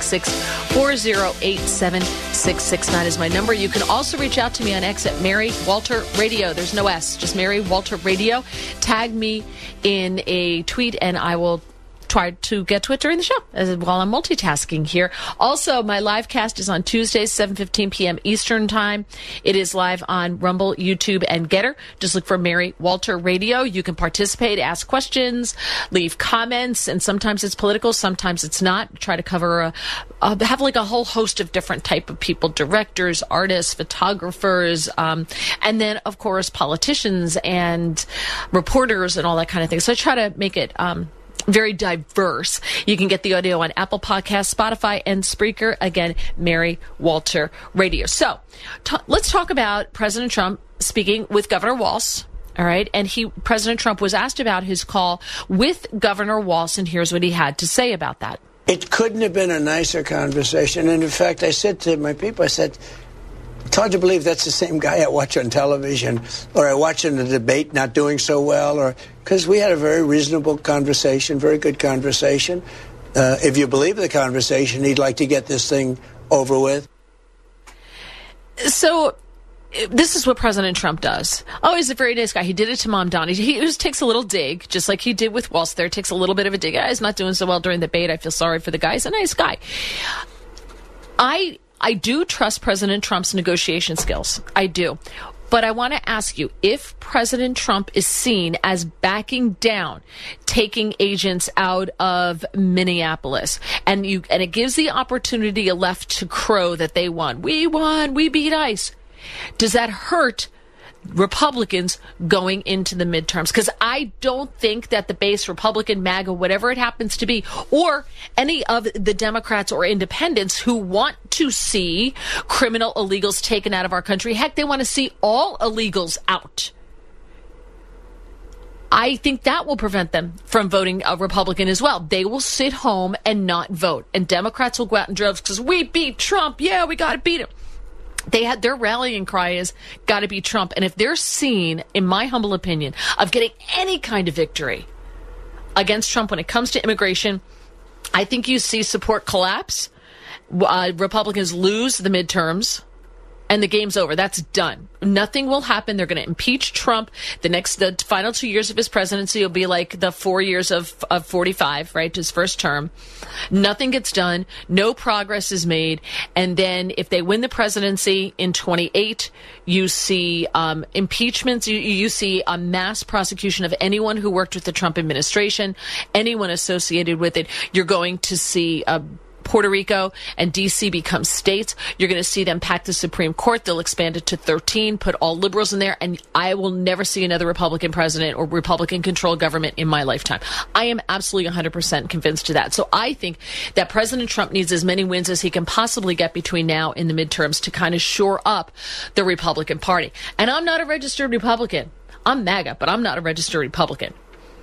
866-408-7669 is my number. You can also reach out to me on X at Mary Walter Radio. There's no S, just Mary Walter Radio. Tag me in a tweet and I will try to get to it during the show while I'm multitasking here. Also, my live cast is on Tuesdays, 7:15 p.m. Eastern Time. It is live on Rumble, YouTube, and Getter. Just look for Mary Walter Radio. You can participate, ask questions, leave comments, and sometimes it's political, sometimes it's not. Try to cover have like a whole host of different type of people, directors, artists, photographers, and then, of course, politicians and reporters and all that kind of thing. So I try to make it very diverse. You can get the audio on Apple Podcasts, Spotify, and Spreaker. Again, Mary Walter Radio. So let's talk about President Trump speaking with Governor Walz. All right. And President Trump was asked about his call with Governor Walz, and here's what he had to say about that. It couldn't have been a nicer conversation. And in fact, I said to my people, I said, it's hard to believe that's the same guy I watch on television, or I watch in a debate not doing so well, or because we had a very reasonable conversation, very good conversation. If you believe the conversation, he'd like to get this thing over with. So this is what President Trump does. Oh, he's a very nice guy. He did it to Mom Donnie. He just takes a little dig, just like he did with Walz there. Takes a little bit of a dig. He's not doing so well during the debate. I feel sorry for the guy. He's a nice guy. I do trust President Trump's negotiation skills. I do. But I want to ask you, if President Trump is seen as backing down, taking agents out of Minneapolis, and it gives the opportunity left to crow that they won, we beat ICE, does that hurt Republicans going into the midterms? Because I don't think that the base, Republican, MAGA, whatever it happens to be, or any of the Democrats or independents who want to see criminal illegals taken out of our country, heck, they want to see all illegals out. I think that will prevent them from voting a Republican as well. They will sit home and not vote. And Democrats will go out in droves because we beat Trump. Yeah, we got to beat him. Their rallying cry is got to be Trump. And if they're seen, in my humble opinion, of getting any kind of victory against Trump when it comes to immigration, I think you see support collapse. Republicans lose the midterms and the game's over. That's done. Nothing will happen. They're going to impeach Trump. The final 2 years of his presidency will be like the 4 years of 45, right? His first term. Nothing gets done. No progress is made. And then if they win the presidency in 28, you see impeachments. You see a mass prosecution of anyone who worked with the Trump administration, anyone associated with it. You're going to see Puerto Rico and D.C. become states. You're going to see them pack the Supreme Court. They'll expand it to 13, put all liberals in there, and I will never see another Republican president or Republican-controlled government in my lifetime. I am absolutely 100% convinced to that. So I think that President Trump needs as many wins as he can possibly get between now and the midterms to kind of shore up the Republican Party. And I'm not a registered Republican. I'm MAGA, but I'm not a registered Republican.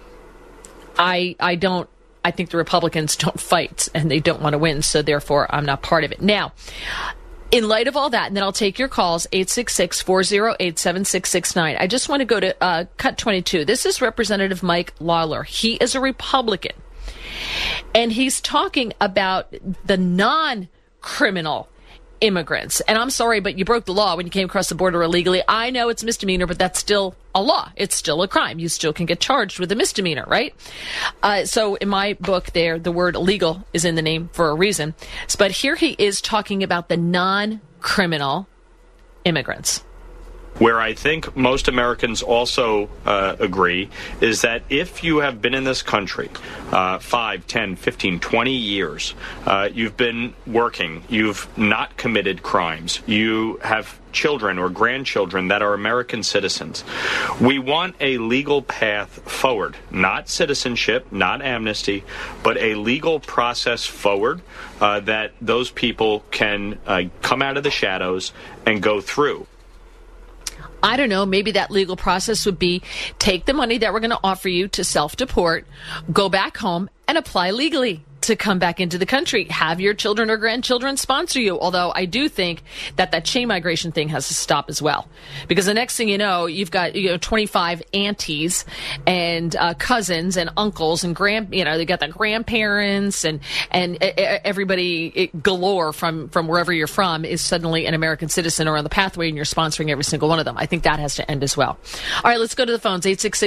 I think the Republicans don't fight and they don't want to win, so therefore I'm not part of it. Now, in light of all that, and then I'll take your calls, 866-408-7669. I just want to go to Cut 22. This is Representative Mike Lawler. He is a Republican, and he's talking about the non-criminal immigrants. And I'm sorry, but you broke the law when you came across the border illegally. I know it's a misdemeanor, but that's still a law. It's still a crime. You still can get charged with a misdemeanor, right? So in my book there, the word illegal is in the name for a reason. But here he is talking about the non-criminal immigrants. Where I think most Americans also agree is that if you have been in this country 5, 10, 15, 20 years, you've been working, you've not committed crimes, you have children or grandchildren that are American citizens. We want a legal path forward, not citizenship, not amnesty, but a legal process forward that those people can come out of the shadows and go through. I don't know, maybe that legal process would be take the money that we're going to offer you to self-deport, go back home, and apply legally to come back into the country. Have your children or grandchildren sponsor you. Although I do think that chain migration thing has to stop as well. Because the next thing you know, you've got 25 aunties and cousins and uncles and they got the grandparents and everybody galore from wherever you're from is suddenly an American citizen or on the pathway, and you're sponsoring every single one of them. I think that has to end as well. All right, let's go to the phones.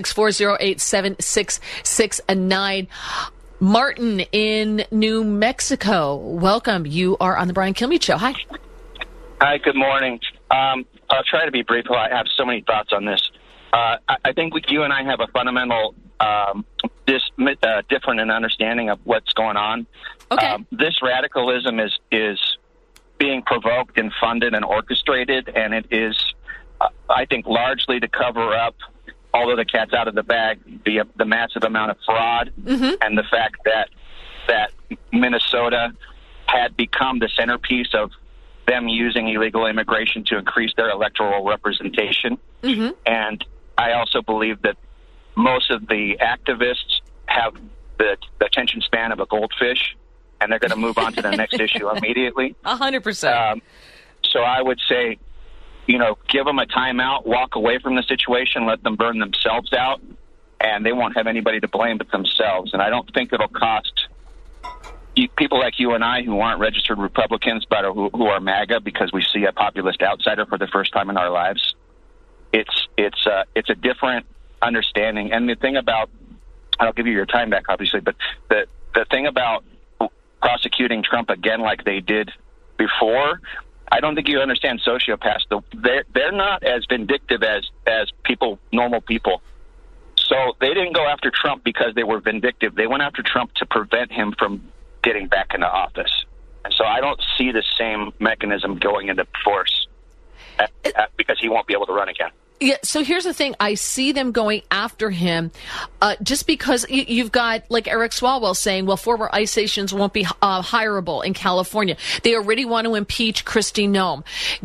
866-408-7669. Martin in New Mexico, welcome. You are on the Brian Kilmeade Show. Hi. Hi, good morning. I'll try to be brief. I have so many thoughts on this. I think you and I have a fundamental different in understanding of what's going on. Okay. This radicalism is being provoked and funded and orchestrated, and it is, I think, largely to cover up, although the cat's out of the bag, the massive amount of fraud and the fact that Minnesota had become the centerpiece of them using illegal immigration to increase their electoral representation. And I also believe that most of the activists have the attention span of a goldfish, and they're going to move on to the next issue immediately. 100%. So I would say, give them a timeout, walk away from the situation, let them burn themselves out, and they won't have anybody to blame but themselves. And I don't think it'll cost people like you and I who aren't registered Republicans but who are MAGA because we see a populist outsider for the first time in our lives. It's a different understanding. And the thing about, I'll give you your time back, obviously, but the thing about prosecuting Trump again like they did before, I don't think you understand sociopaths. They're not as vindictive as normal people. So they didn't go after Trump because they were vindictive. They went after Trump to prevent him from getting back into office. And so I don't see the same mechanism going into force because he won't be able to run again. Yeah, so here's the thing. I see them going after him just because you've got, like Eric Swalwell saying, well, former ICE agents won't be hireable in California. They already want to impeach Kristi Noem.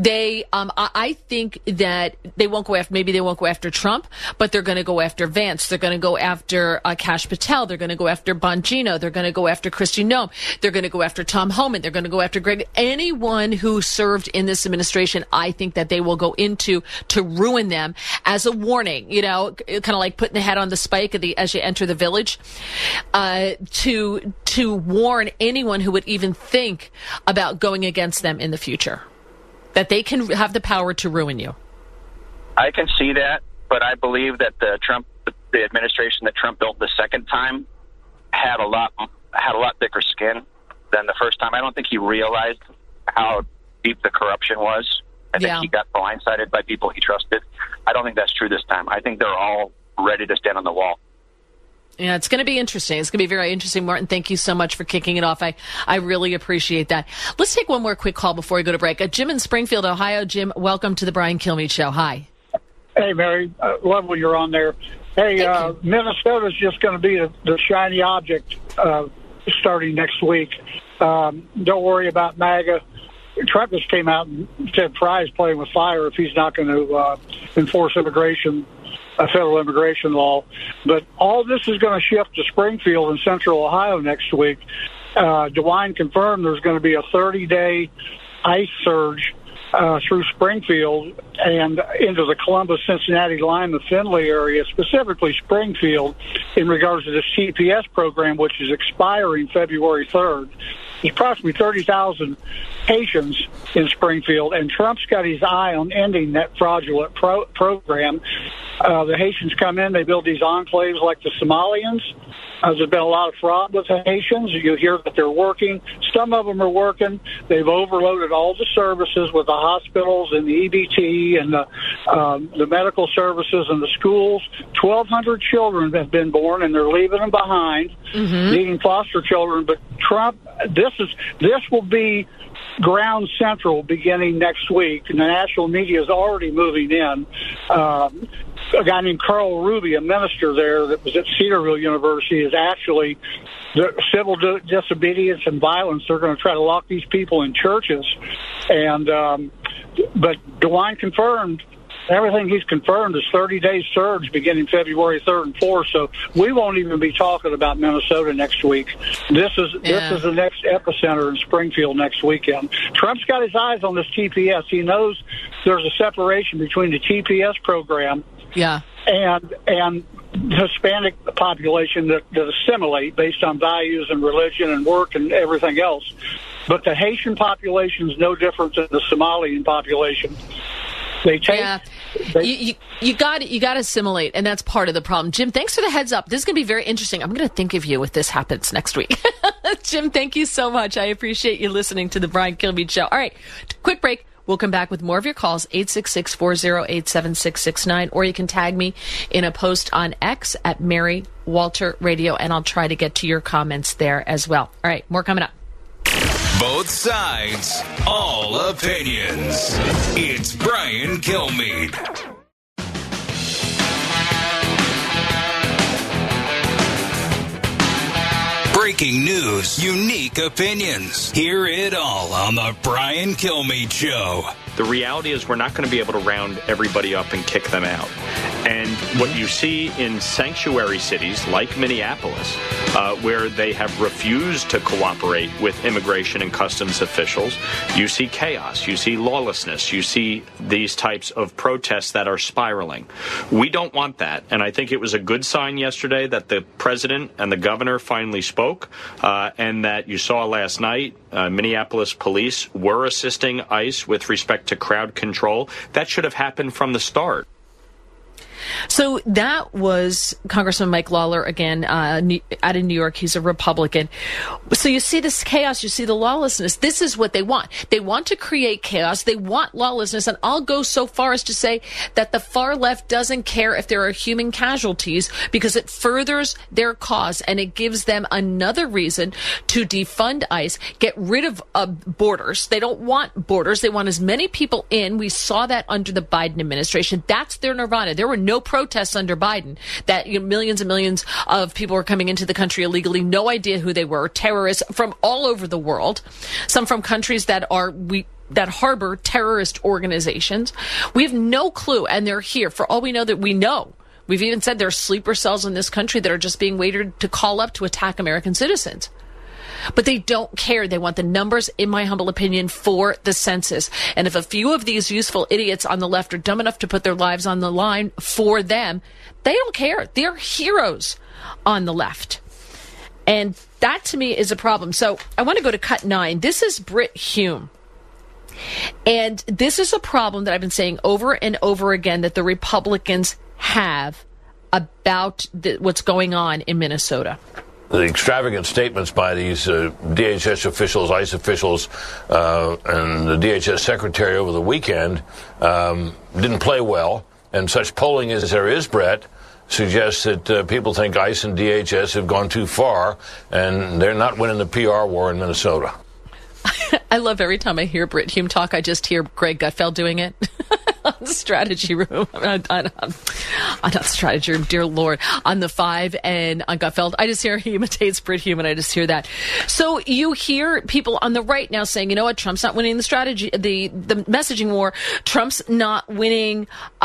I think that they won't go after Trump, but they're going to go after Vance. They're going to go after Kash Patel. They're going to go after Bongino. They're going to go after Kristi Noem. They're going to go after Tom Homan. They're going to go after Greg. Anyone who served in this administration, I think that they will go into to ruin them as a warning, kind of like putting the head on the spike as you enter the village, to warn anyone who would even think about going against them in the future, that they can have the power to ruin you. I can see that, but I believe that the administration that Trump built the second time had a lot thicker skin than the first time. I don't think he realized how deep the corruption was. I think he got blindsided by people he trusted. I don't think that's true this time. I think they're all ready to stand on the wall. Yeah, it's going to be interesting. It's going to be very interesting. Martin, thank you so much for kicking it off. I really appreciate that. Let's take one more quick call before we go to break. Jim in Springfield, Ohio. Jim, welcome to the Brian Kilmeade Show. Hi. Hey, Mary. Love when you're on there. Hey, Minnesota's just going to be the shiny object starting next week. Don't worry about MAGA. Trump just came out and said Fry's playing with fire if he's not going to enforce federal immigration law. But all this is going to shift to Springfield and Central Ohio next week. DeWine confirmed there's going to be a 30-day ICE surge through Springfield and into the Columbus, Cincinnati, Lima, Findlay area, specifically Springfield, in regards to the CPS program, which is expiring February 3rd. approximately 30,000 Haitians in Springfield, and Trump's got his eye on ending that fraudulent program. The Haitians come in, they build these enclaves like the Somalians. There's been a lot of fraud with the Haitians. You hear that they're working. Some of them are working. They've overloaded all the services with the hospitals and the EBT and the medical services and the schools. 1,200 children have been born, and they're leaving them behind, needing foster children. But Trump, this will be ground central beginning next week, and the national media is already moving in. A guy named Carl Ruby, a minister there that was at Cedarville University, is actually the civil disobedience and violence. They're going to try to lock these people in churches. And but DeWine confirmed, everything he's confirmed is 30-day surge beginning February 3rd and 4th. So we won't even be talking about Minnesota next week. This is the next epicenter in Springfield next weekend. Trump's got his eyes on this TPS. He knows there's a separation between the TPS program and Hispanic population that assimilate based on values and religion and work and everything else. But the Haitian population is no different than the Somalian population. They take. You got to assimilate, and that's part of the problem. Jim, thanks for the heads up. This is going to be very interesting. I'm going to think of you if this happens next week. Jim, thank you so much. I appreciate you listening to the Brian Kilmeade Show. All right, quick break. We'll come back with more of your calls, 866-408-7669, or you can tag me in a post on X at Mary Walter Radio, and I'll try to get to your comments there as well. All right, more coming up. Both sides, all opinions. It's Brian Kilmeade. Breaking news, unique opinions. Hear it all on the Brian Kilmeade Show. The reality is we're not going to be able to round everybody up and kick them out. And what you see in sanctuary cities like Minneapolis, where they have refused to cooperate with immigration and customs officials, you see chaos, you see lawlessness, you see these types of protests that are spiraling. We don't want that. And I think it was a good sign yesterday that the president and the governor finally spoke, and that you saw last night Minneapolis police were assisting ICE with respect to crowd control. That should have happened from the start. So that was Congressman Mike Lawler, again, out of New York. He's a Republican. So you see this chaos, you see the lawlessness. This is what they want. They want to create chaos. They want lawlessness. And I'll go so far as to say that the far left doesn't care if there are human casualties, because it furthers their cause and it gives them another reason to defund ICE, get rid of borders. They don't want borders. They want as many people in. We saw that under the Biden administration. That's their nirvana. There were no protests under Biden, that millions and millions of people were coming into the country illegally, no idea who they were, terrorists from all over the world, some from countries that harbor terrorist organizations. We have no clue, and they're here. For all we know that we know. We've even said there are sleeper cells in this country that are just being waited to call up to attack American citizens. But they don't care. They want the numbers, in my humble opinion, for the census. And if a few of these useful idiots on the left are dumb enough to put their lives on the line for them, they don't care. They're heroes on the left. And that, to me, is a problem. So I want to go to cut 9. This is Brit Hume. And this is a problem that I've been saying over and over again that the Republicans have about what's going on in Minnesota. The extravagant statements by these DHS officials, ICE officials, and the DHS secretary over the weekend didn't play well. And such polling as there is, Brett, suggests that people think ICE and DHS have gone too far, and they're not winning the PR war in Minnesota. I love every time I hear Brit Hume talk, I just hear Greg Gutfeld doing it. On the strategy room, on not strategy room, dear Lord, on the 5 and on Gutfeld. I just hear he imitates Brit Hume, and I just hear that. So you hear people on the right now saying, you know what, Trump's not winning the strategy, the messaging war. Trump's not winning.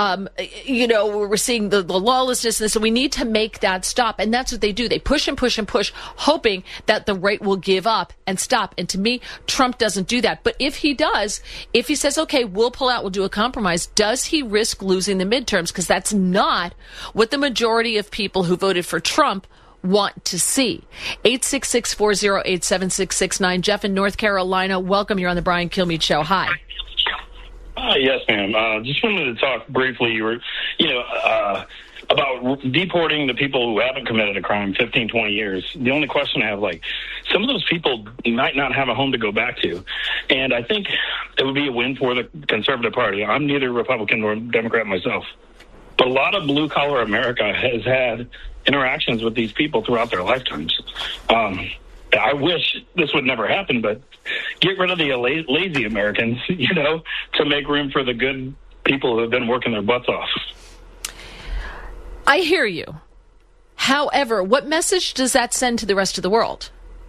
We're seeing the lawlessness, and so we need to make that stop. And that's what they do. They push and push and push, hoping that the right will give up and stop. And to me, Trump doesn't do that. But if he does, if he says, okay, we'll pull out, we'll do a compromise, does he risk losing the midterms? Because that's not what the majority of people who voted for Trump want to see. 866-408-7669. Jeff in North Carolina, welcome. You're on the Brian Kilmeade Show. Hi. Yes, ma'am. Just wanted to talk briefly, about deporting the people who haven't committed a crime 15, 20 years. The only question I have, some of those people might not have a home to go back to. And I think it would be a win for the Conservative Party. I'm neither Republican nor Democrat myself. But a lot of blue-collar America has had interactions with these people throughout their lifetimes. I wish this would never happen, but get rid of the lazy Americans, to make room for the good people who have been working their butts off. I hear you. However, what message does that send to the rest of the world?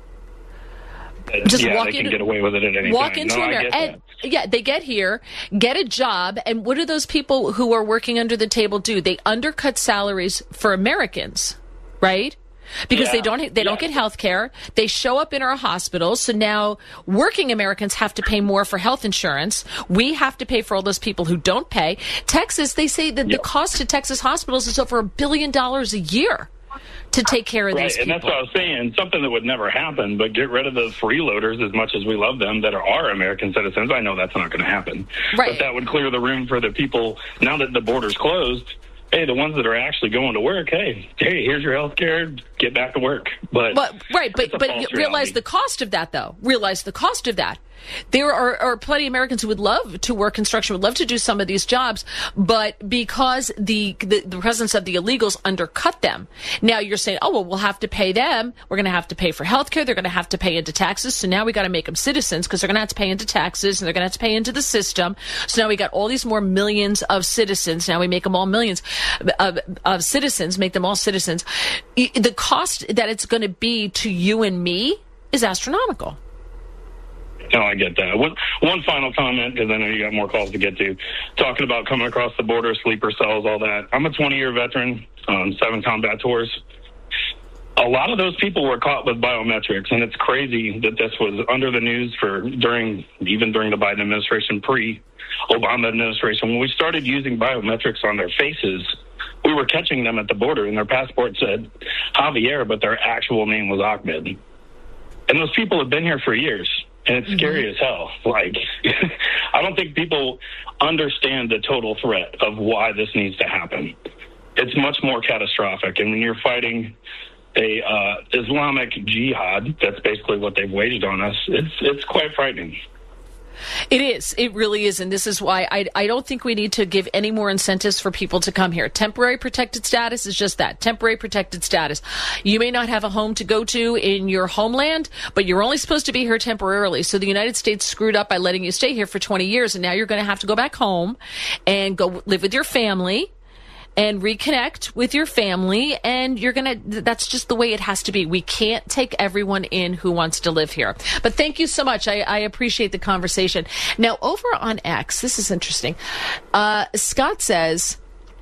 Just they can get away with it at any time. Into America. They get here, get a job, and what do those people who are working under the table do? They undercut salaries for Americans, right? Because they don't get health care. They show up in our hospitals. So now working Americans have to pay more for health insurance. We have to pay for all those people who don't pay. Texas, they say that the cost to Texas hospitals is over $1 billion a year to take care of these people. And that's what I was saying, something that would never happen, but get rid of the freeloaders as much as we love them that are American citizens. I know that's not going to happen. Right. But that would clear the room for the people, now that the border's closed, hey, the ones that are actually going to work, hey, here's your health care, get back to work. But realize the cost of that, though. Realize the cost of that. There are plenty of Americans who would love to work construction, would love to do some of these jobs, but because the presence of the illegals undercut them. Now you're saying, oh, well, we'll have to pay them. We're going to have to pay for health care. They're going to have to pay into taxes. So now we got to make them citizens because they're going to have to pay into taxes and they're going to have to pay into the system. So now we got all these more millions of citizens. Now we make them all millions of citizens, make them all citizens. The cost that it's going to be to you and me is astronomical. No, I get that. One final comment, because I know you got more calls to get to. Talking about coming across the border, sleeper cells, all that. I'm a 20-year veteran, 7 combat tours. A lot of those people were caught with biometrics, and it's crazy that this was under the news during the Biden administration, pre-Obama administration. When we started using biometrics on their faces, we were catching them at the border, and their passport said Javier, but their actual name was Ahmed. And those people have been here for years. And it's scary as hell. I don't think people understand the total threat of why this needs to happen. It's much more catastrophic. And when you're fighting a Islamic jihad, that's basically what they've waged on us, it's quite frightening. It is. It really is. And this is why I don't think we need to give any more incentives for people to come here. Temporary protected status is just that. Temporary protected status. You may not have a home to go to in your homeland, but you're only supposed to be here temporarily. So the United States screwed up by letting you stay here for 20 years. And now you're going to have to go back home and go live with your family and reconnect with your family, and that's just the way it has to be. We can't take everyone in who wants to live here. But thank you so much. I appreciate the conversation. Now, over on X, this is interesting. Scott says,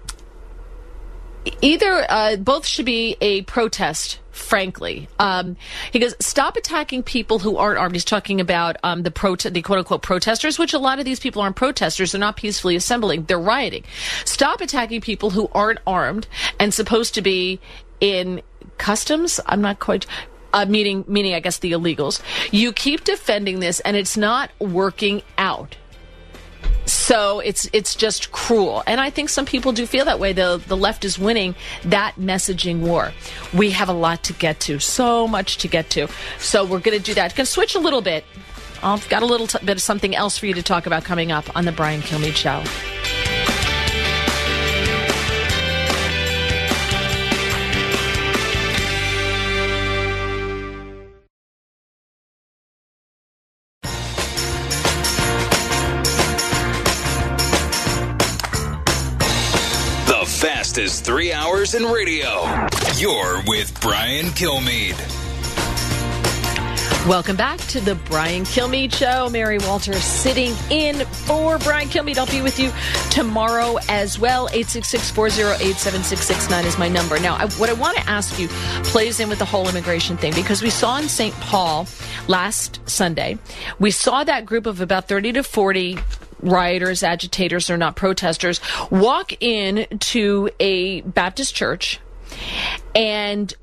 both should be a protest, frankly. He goes, stop attacking people who aren't armed. He's talking about the quote-unquote protesters, which a lot of these people aren't protesters. They're not peacefully assembling. They're rioting. Stop attacking people who aren't armed and supposed to be in customs. I'm not quite... meaning, I guess, the illegals. You keep defending this, and it's not working out. So it's just cruel. And I think some people do feel that way. The left is winning that messaging war. We have a lot to get to, so much to get to. So we're going to do that. Going to switch a little bit. I've got a little bit of something else for you to talk about coming up on The Brian Kilmeade Show. Fastest 3 hours in radio. You're with Brian Kilmeade. Welcome back to the Brian Kilmeade Show. Mary Walters sitting in for Brian Kilmeade. I'll be with you tomorrow as well. 866-408-7669 is my number. Now, what I want to ask you plays in with the whole immigration thing, because we saw in St. Paul last Sunday, we saw that group of about 30 to 40 rioters, agitators, or not protesters, walk in to a Baptist church and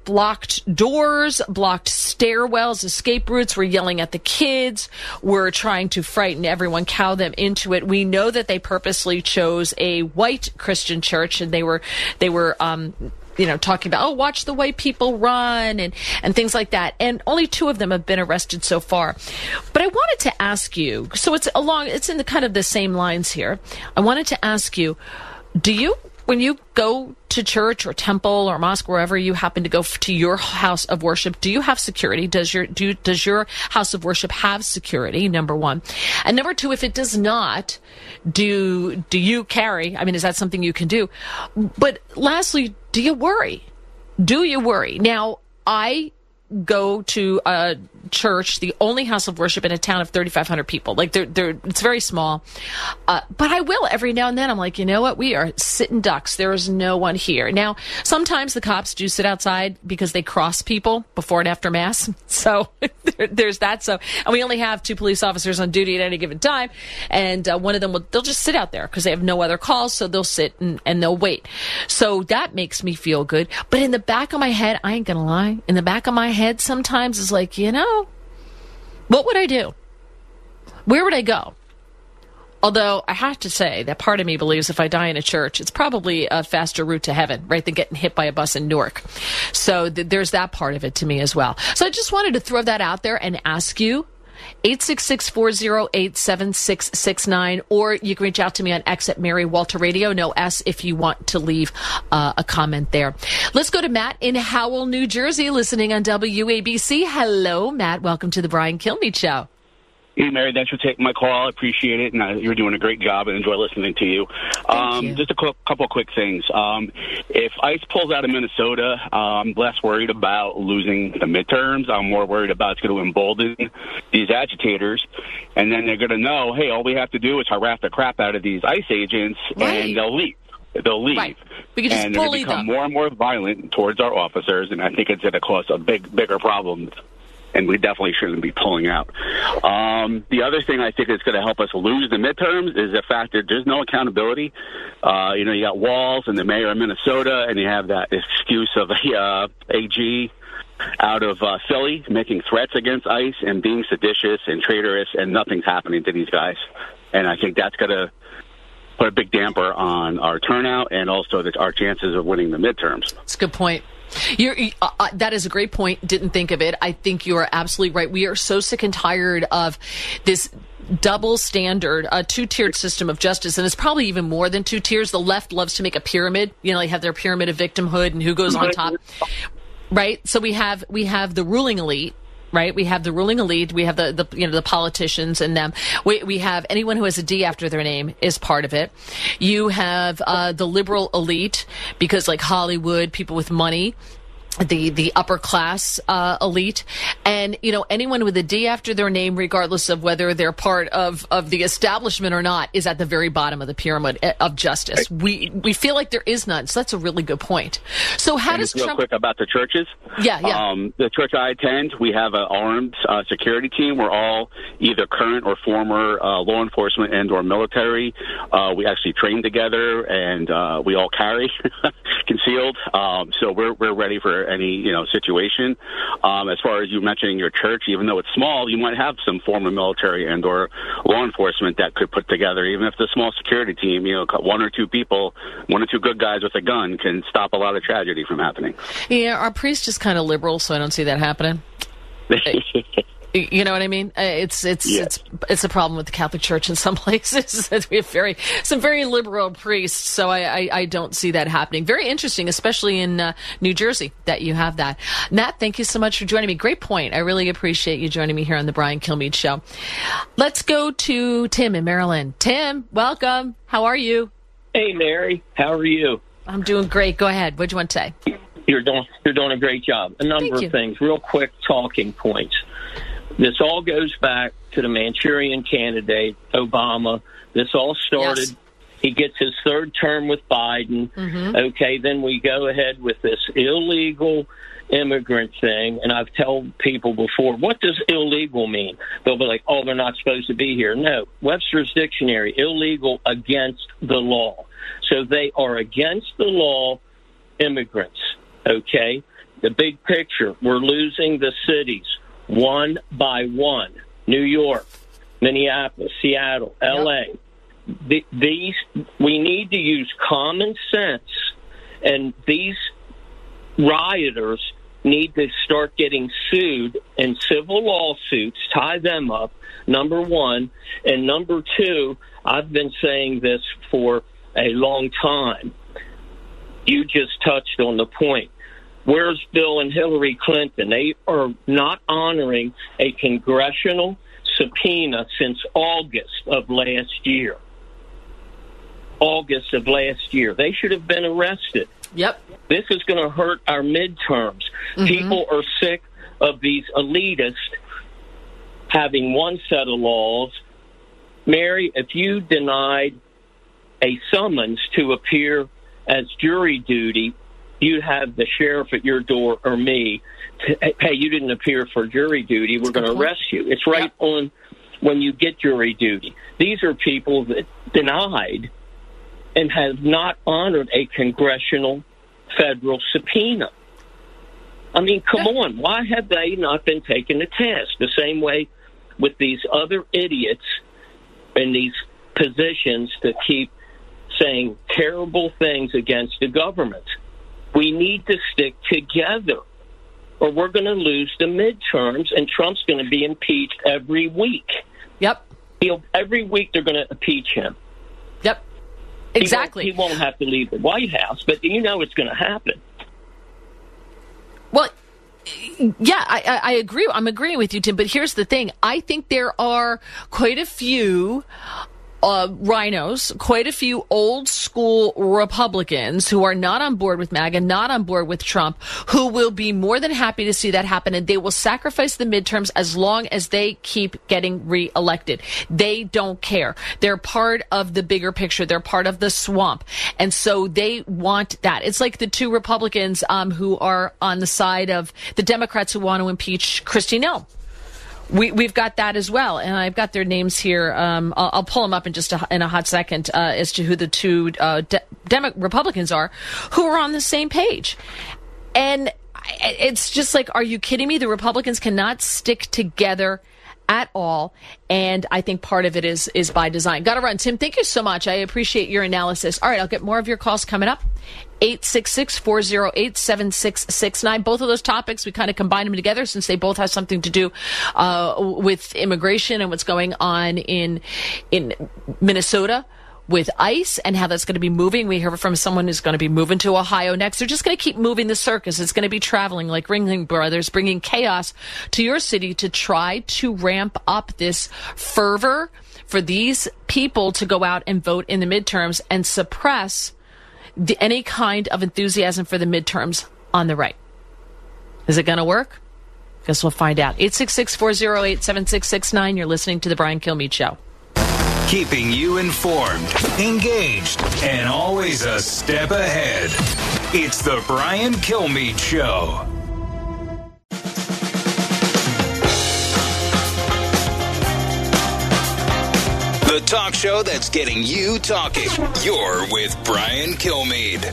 blocked doors, blocked stairwells, escape routes. We're yelling at the kids. We're trying to frighten everyone, cow them into it. We know that they purposely chose a white Christian church, and they were talking about, watch the white people run and things like that. And only 2 of them have been arrested so far. But I wanted to ask you, so it's in the kind of the same lines here. I wanted to ask you, when you go to church or temple or mosque, wherever you happen to go to your house of worship, do you have security? Does your house of worship have security? Number 1. And number 2, if it does not, do you carry? I mean, is that something you can do? But lastly, do you worry? Now, I go to a church, the only house of worship in a town of 3,500 people. Like it's very small. But I will every now and then. I'm like, you know what? We are sitting ducks. There is no one here. Now, sometimes the cops do sit outside because they cross people before and after mass. So there's that. So, and we only have 2 police officers on duty at any given time. And one of them they'll just sit out there because they have no other calls. So they'll sit and they'll wait. So that makes me feel good. But in the back of my head, I ain't gonna lie, in the back of my head sometimes is like, what would I do? Where would I go? Although I have to say that part of me believes if I die in a church, it's probably a faster route to heaven, right, than getting hit by a bus in Newark. So there's that part of it to me as well. So I just wanted to throw that out there and ask you, 866-408-7669, or you can reach out to me on X at Mary Walter Radio, no S, if you want to leave a comment there. Let's go to Matt in Howell, New Jersey, listening on WABC. Hello, Matt. Welcome to the Brian Kilmeade Show. Hey, Mary, thanks for taking my call. I appreciate it, and you're doing a great job and enjoy listening to you. Just a couple of quick things. If ICE pulls out of Minnesota, I'm less worried about losing the midterms. I'm more worried about it's going to embolden these agitators, and then they're going to know, hey, all we have to do is harass the crap out of these ICE agents, and they'll leave. Right. We can just and bully they're going to become them. more and more violent towards our officers, and I think it's going to cause a bigger problem. And we definitely shouldn't be pulling out. The other thing I think is going to help us lose the midterms is the fact that there's no accountability. You got Walz and the mayor of Minnesota, and you have that excuse of the AG out of Philly making threats against ICE and being seditious and traitorous, and nothing's happening to these guys. And I think that's going to put a big damper on our turnout and also our chances of winning the midterms. That's a good point. That is a great point. Didn't think of it. I think you are absolutely right. We are so sick and tired of this double standard, a 2-tiered system of justice, and it's probably even more than 2 tiers. The left loves to make a pyramid. They have their pyramid of victimhood and who goes on top, right? So we have the ruling elite. Right, we have the ruling elite. We have the politicians and them. We have anyone who has a D after their name is part of it. You have the liberal elite because like Hollywood, people with money. The upper class elite, and anyone with a D after their name, regardless of whether they're part of the establishment or not, is at the very bottom of the pyramid of justice. We feel like there is none. So that's a really good point. So how does Trump? Real quick about the churches. Yeah. The church I attend, we have an armed security team. We're all either current or former law enforcement and/or military. We actually train together, and we all carry concealed. So we're ready for any situation. As far as you mentioning your church, even though it's small, you might have some former military and or law enforcement that could put together, even if it's a small security team, 1 or 2 people, 1 or 2 good guys with a gun can stop a lot of tragedy from happening. Yeah, our priest is kind of liberal, so I don't see that happening. You know what I mean? It's a problem with the Catholic Church in some places. We have some very liberal priests, so I don't see that happening. Very interesting, especially in New Jersey, that you have that. Matt, thank you so much for joining me. Great point. I really appreciate you joining me here on the Brian Kilmeade Show. Let's go to Tim in Maryland. Tim, welcome. How are you? Hey, Mary. How are you? I'm doing great. Go ahead. What'd you want to say? You're doing a great job. A number of things. Real quick talking points. This all goes back to the Manchurian candidate, Obama. This all started. Yes. He gets his 3rd term with Biden. Mm-hmm. Okay, then we go ahead with this illegal immigrant thing. And I've told people before, what does illegal mean? They'll be like, oh, they're not supposed to be here. No, Webster's Dictionary, illegal, against the law. So they are against the law immigrants. Okay. the big picture, we're losing the cities one by one. New York, Minneapolis, Seattle, L.A. These, we need to use common sense, and these rioters need to start getting sued in civil lawsuits, tie them up, number one. And number two, I've been saying this for a long time. You just touched on the point. Where's Bill and Hillary Clinton? They are not honoring a congressional subpoena since August of last year. August of last year. They should have been arrested. Yep. This is going to hurt our midterms. Mm-hmm. People are sick of these elitists having one set of laws. Mary, if you denied a summons to appear as jury duty, you'd have the sheriff at your door or me. Hey, you didn't appear for jury duty. We're going to arrest you. It's right on when you get jury duty. These are people that denied and have not honored a congressional federal subpoena. I mean, come on. Why have they not been taken to task? The same way with these other idiots in these positions to keep saying terrible things against the government. We need to stick together, or we're going to lose the midterms, and Trump's going to be impeached every week. Yep. Every week they're going to impeach him. Yep. Exactly. He won't have to leave the White House, but you know it's going to happen. Well, yeah, I agree. I'm agreeing with you, Tim, but here's the thing. I think there are quite a few rhinos, quite a few old school Republicans who are not on board with MAGA, not on board with Trump, who will be more than happy to see that happen, and they will sacrifice the midterms as long as they keep getting reelected. They don't care. They're part of the bigger picture. They're part of the swamp. And so they want that. It's like the two Republicans who are on the side of the Democrats who want to impeach Kristi Noem. We've got that as well, and I've got their names here. I'll pull them up in in a hot second as to who the two Republicans are who are on the same page. And it's just like, are you kidding me? The Republicans cannot stick together at all, and I think part of it is by design. Got to run. Tim, thank you so much. I appreciate your analysis. All right, I'll get more of your calls coming up. 866-408-7669. Both of those topics, we kind of combine them together since they both have something to do with immigration and what's going on in Minnesota with ICE and how that's going to be moving. We hear from someone who's going to be moving to Ohio next. They're just going to keep moving the circus. It's going to be traveling like Ringling Brothers, bringing chaos to your city to try to ramp up this fervor for these people to go out and vote in the midterms and suppress any kind of enthusiasm for the midterms on the right. Is it going to work? Guess we'll find out. 866-408-7669. You're listening to The Brian Kilmeade Show. Keeping you informed, engaged, and always a step ahead. It's The Brian Kilmeade Show. The talk show that's getting you talking. You're with Brian Kilmeade.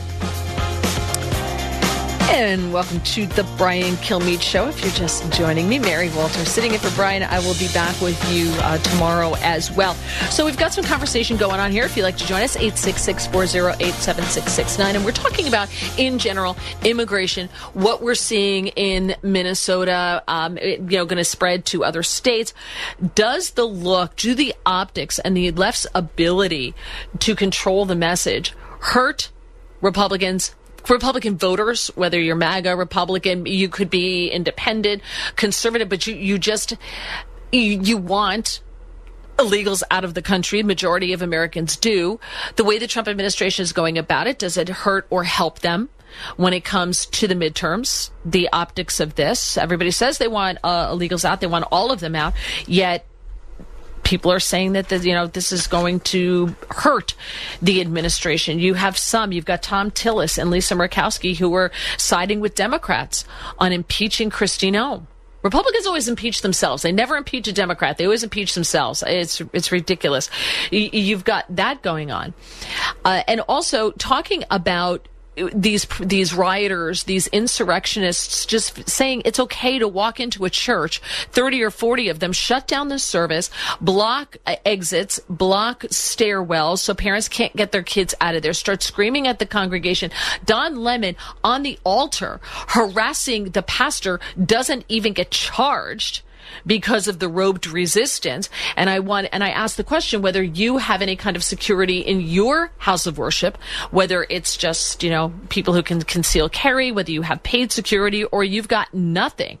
And welcome to the Brian Kilmeade Show. If you're just joining me, Mary Walter, sitting in for Brian. I will be back with you tomorrow as well. So we've got some conversation going on here. If you'd like to join us, 866-408-7669. And we're talking about, in general, immigration, what we're seeing in Minnesota, going to spread to other states. Do the optics and the left's ability to control the message hurt Republican voters, whether you're MAGA, Republican, you could be independent, conservative, but you want illegals out of the country. Majority of Americans do. The way the Trump administration is going about it, does it hurt or help them when it comes to the midterms? The optics of this, everybody says they want illegals out. They want all of them out, yet people are saying that this is going to hurt the administration. You've got Tom Tillis and Lisa Murkowski who were siding with Democrats on impeaching Kristi Noem. Republicans always impeach themselves. They never impeach a Democrat. They always impeach themselves. It's ridiculous. You've got that going on. And also talking about these rioters, these insurrectionists, just saying it's okay to walk into a church, 30 or 40 of them, shut down the service, block exits, block stairwells so parents can't get their kids out of there, start screaming at the congregation. Don Lemon on the altar harassing the pastor doesn't even get charged because of the robed resistance. And I asked the question whether you have any kind of security in your house of worship, whether it's just, people who can conceal carry, whether you have paid security or you've got nothing.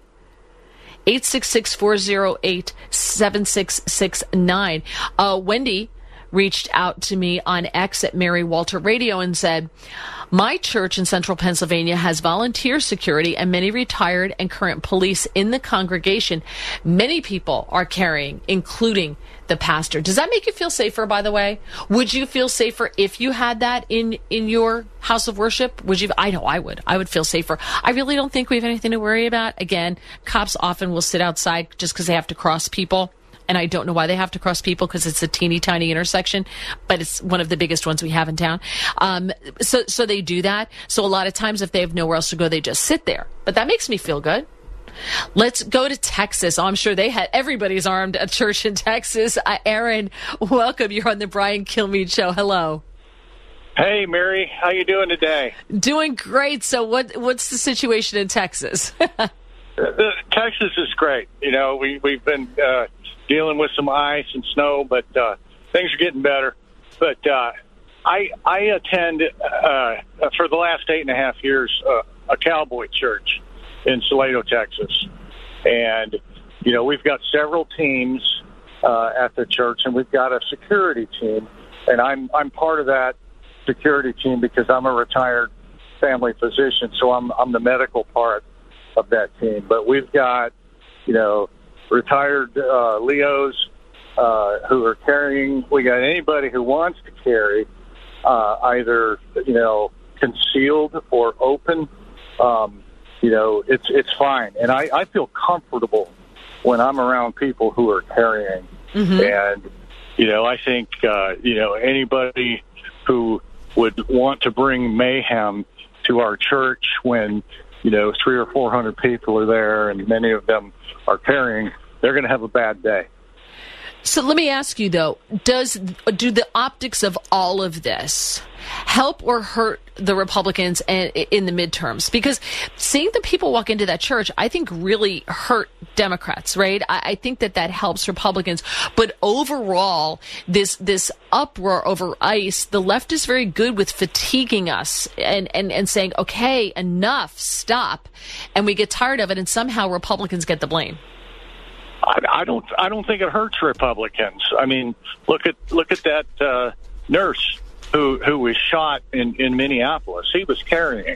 866-408-7669. Wendy reached out to me on X at Mary Walter Radio and said, my church in central Pennsylvania has volunteer security and many retired and current police in the congregation. Many people are carrying, including the pastor. Does that make you feel safer, by the way? Would you feel safer if you had that in your house of worship? Would you? I know I would. I would feel safer. I really don't think we have anything to worry about. Again, cops often will sit outside just because they have to cross people. And I don't know why they have to cross people because it's a teeny tiny intersection, but it's one of the biggest ones we have in town. So they do that. So a lot of times if they have nowhere else to go, they just sit there. But that makes me feel good. Let's go to Texas. I'm sure they had everybody's armed at church in Texas. Aaron, welcome. You're on the Brian Kilmeade Show. Hello. Hey, Mary. How you doing today? Doing great. So what's the situation in Texas? Texas is great. We've been dealing with some ice and snow, but things are getting better. But I attend for the last 8.5 years a cowboy church in Salado, Texas, and we've got several teams at the church, and we've got a security team, and I'm part of that security team because I'm a retired family physician, so I'm the medical part of that team. But we've got retired Leos who are carrying. We got anybody who wants to carry, either concealed or open. It's fine, and I feel comfortable when I'm around people who are carrying. Mm-hmm. And I think anybody who would want to bring mayhem to our church when 300 or 400 people are there and many of them are carrying, they're going to have a bad day. So let me ask you, though, do the optics of all of this help or hurt the Republicans in the midterms? Because seeing the people walk into that church, I think really hurt Democrats, right? I think that helps Republicans. But overall, this uproar over ICE, the left is very good with fatiguing us and saying, okay, enough, stop. And we get tired of it, and somehow Republicans get the blame. I don't think it hurts Republicans. I mean, look at that nurse who was shot in Minneapolis. He was carrying,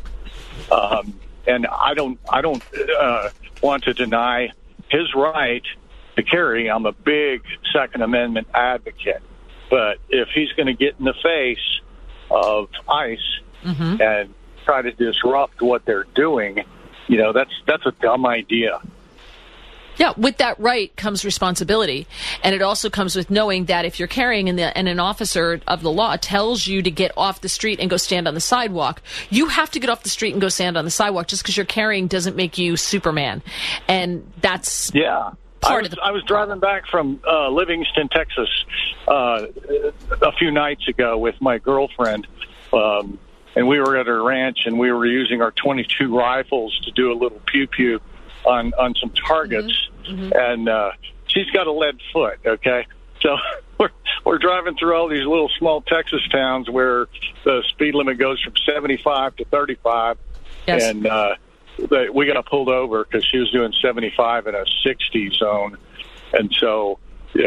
and I don't want to deny his right to carry. I'm a big Second Amendment advocate, but if he's going to get in the face of ICE mm-hmm. and try to disrupt what they're doing, that's a dumb idea. Yeah, with that right comes responsibility. And it also comes with knowing that if you're carrying and an officer of the law tells you to get off the street and go stand on the sidewalk, you have to get off the street and go stand on the sidewalk. Just because you're carrying doesn't make you Superman. And that's part of the problem. I was driving back from Livingston, Texas a few nights ago with my girlfriend, and we were at her ranch, and we were using our .22 rifles to do a little pew-pew on some targets, mm-hmm. and she's got a lead foot, okay? So we're driving through all these little small Texas towns where the speed limit goes from 75 to 35, yes. And we got pulled over because she was doing 75 in a 60 zone, and so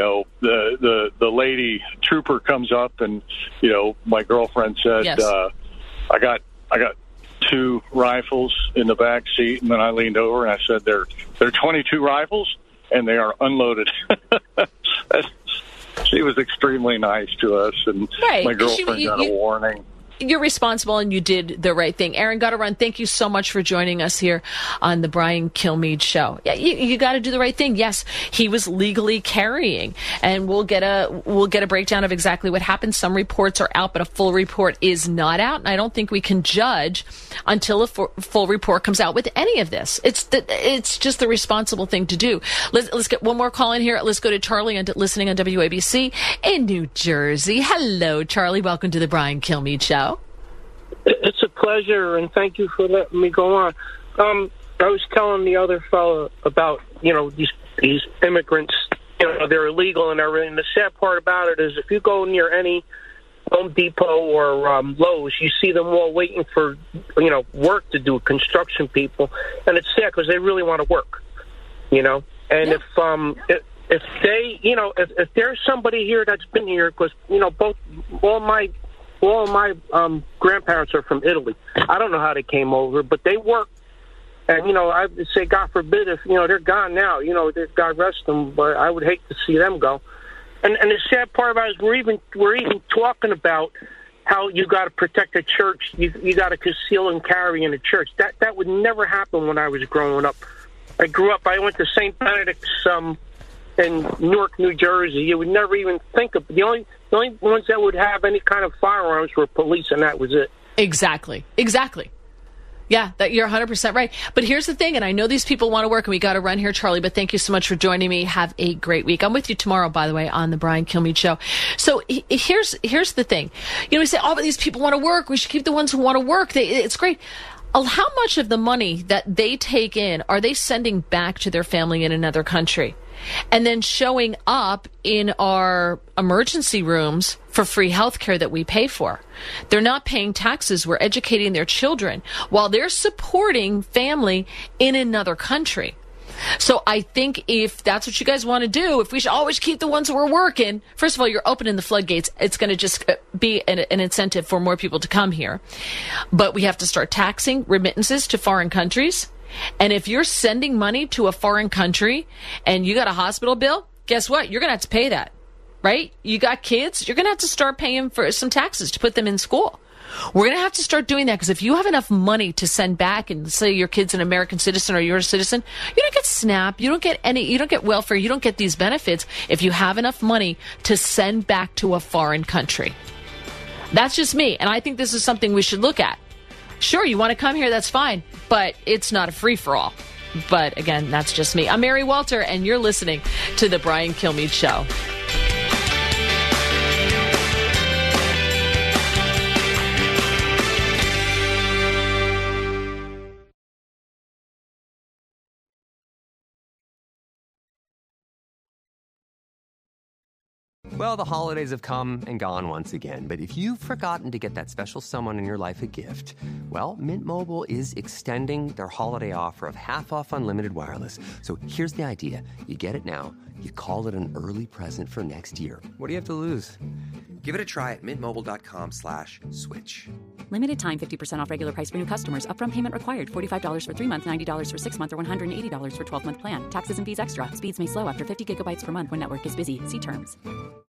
the lady trooper comes up, and my girlfriend said, yes. I got 2 rifles in the back seat, and then I leaned over and I said, they're .22 rifles and they are unloaded. She was extremely nice to us, and right. My girlfriend got a warning. you're responsible and you did the right thing. Aaron, got to run. Thank you so much for joining us here on the Brian Kilmeade Show. Yeah, you got to do the right thing. Yes, he was legally carrying, and we'll get a breakdown of exactly what happened. Some reports are out, but a full report is not out, and I don't think we can judge until a full report comes out with any of this. It's just the responsible thing to do. Let's get one more call in here. Let's go to Charlie listening on WABC in New Jersey. Hello, Charlie. Welcome to the Brian Kilmeade Show. It's a pleasure, and thank you for letting me go on. I was telling the other fellow about, these immigrants, they're illegal and everything. The sad part about it is if you go near any Home Depot or Lowe's, you see them all waiting for, work to do, construction people. And it's sad because they really want to work, And if they, if there's somebody here that's been here, because, all my grandparents are from Italy. I don't know how they came over, but they work. And, I would say, God forbid, if, they're gone now, God rest them, but I would hate to see them go. And the sad part about it is we're even talking about how you got to protect the church. You got to conceal and carry in the church. That would never happen when I was growing up. I went to St. Benedict's in Newark, New Jersey. You would never even think of the only ones that would have any kind of firearms were police, and that was it. Exactly. Yeah, that you're 100% right. But here's the thing, and I know these people want to work, and we got to run here, Charlie, but thank you so much for joining me. Have a great week. I'm with you tomorrow, by the way, on the Brian Kilmeade Show. So here's the thing. We say, but these people want to work. We should keep the ones who want to work. It's great. How much of the money that they take in are they sending back to their family in another country? And then showing up in our emergency rooms for free health care that we pay for. They're not paying taxes. We're educating their children while they're supporting family in another country. So I think if that's what you guys want to do, if we should always keep the ones who are working, first of all, you're opening the floodgates. It's going to just be an incentive for more people to come here. But we have to start taxing remittances to foreign countries. And if you're sending money to a foreign country and you got a hospital bill, guess what? You're going to have to pay that, right? You got kids, you're going to have to start paying for some taxes to put them in school. We're going to have to start doing that because if you have enough money to send back and say your kid's an American citizen or you're a citizen, you don't get SNAP, you don't get welfare, you don't get these benefits if you have enough money to send back to a foreign country. That's just me. And I think this is something we should look at. Sure, you want to come here, that's fine, but it's not a free-for-all. But again, that's just me. I'm Mary Walter, and you're listening to The Brian Kilmeade Show. Well, the holidays have come and gone once again, but if you've forgotten to get that special someone in your life a gift, well, Mint Mobile is extending their holiday offer of half off unlimited wireless. So here's the idea. You get it now, you call it an early present for next year. What do you have to lose? Give it a try at mintmobile.com/switch. Limited time 50% off regular price for new customers. Upfront payment required. $45 for 3 months, $90 for 6 months, or $180 for 12-month plan. Taxes and fees extra. Speeds may slow after 50 gigabytes per month when network is busy. See terms.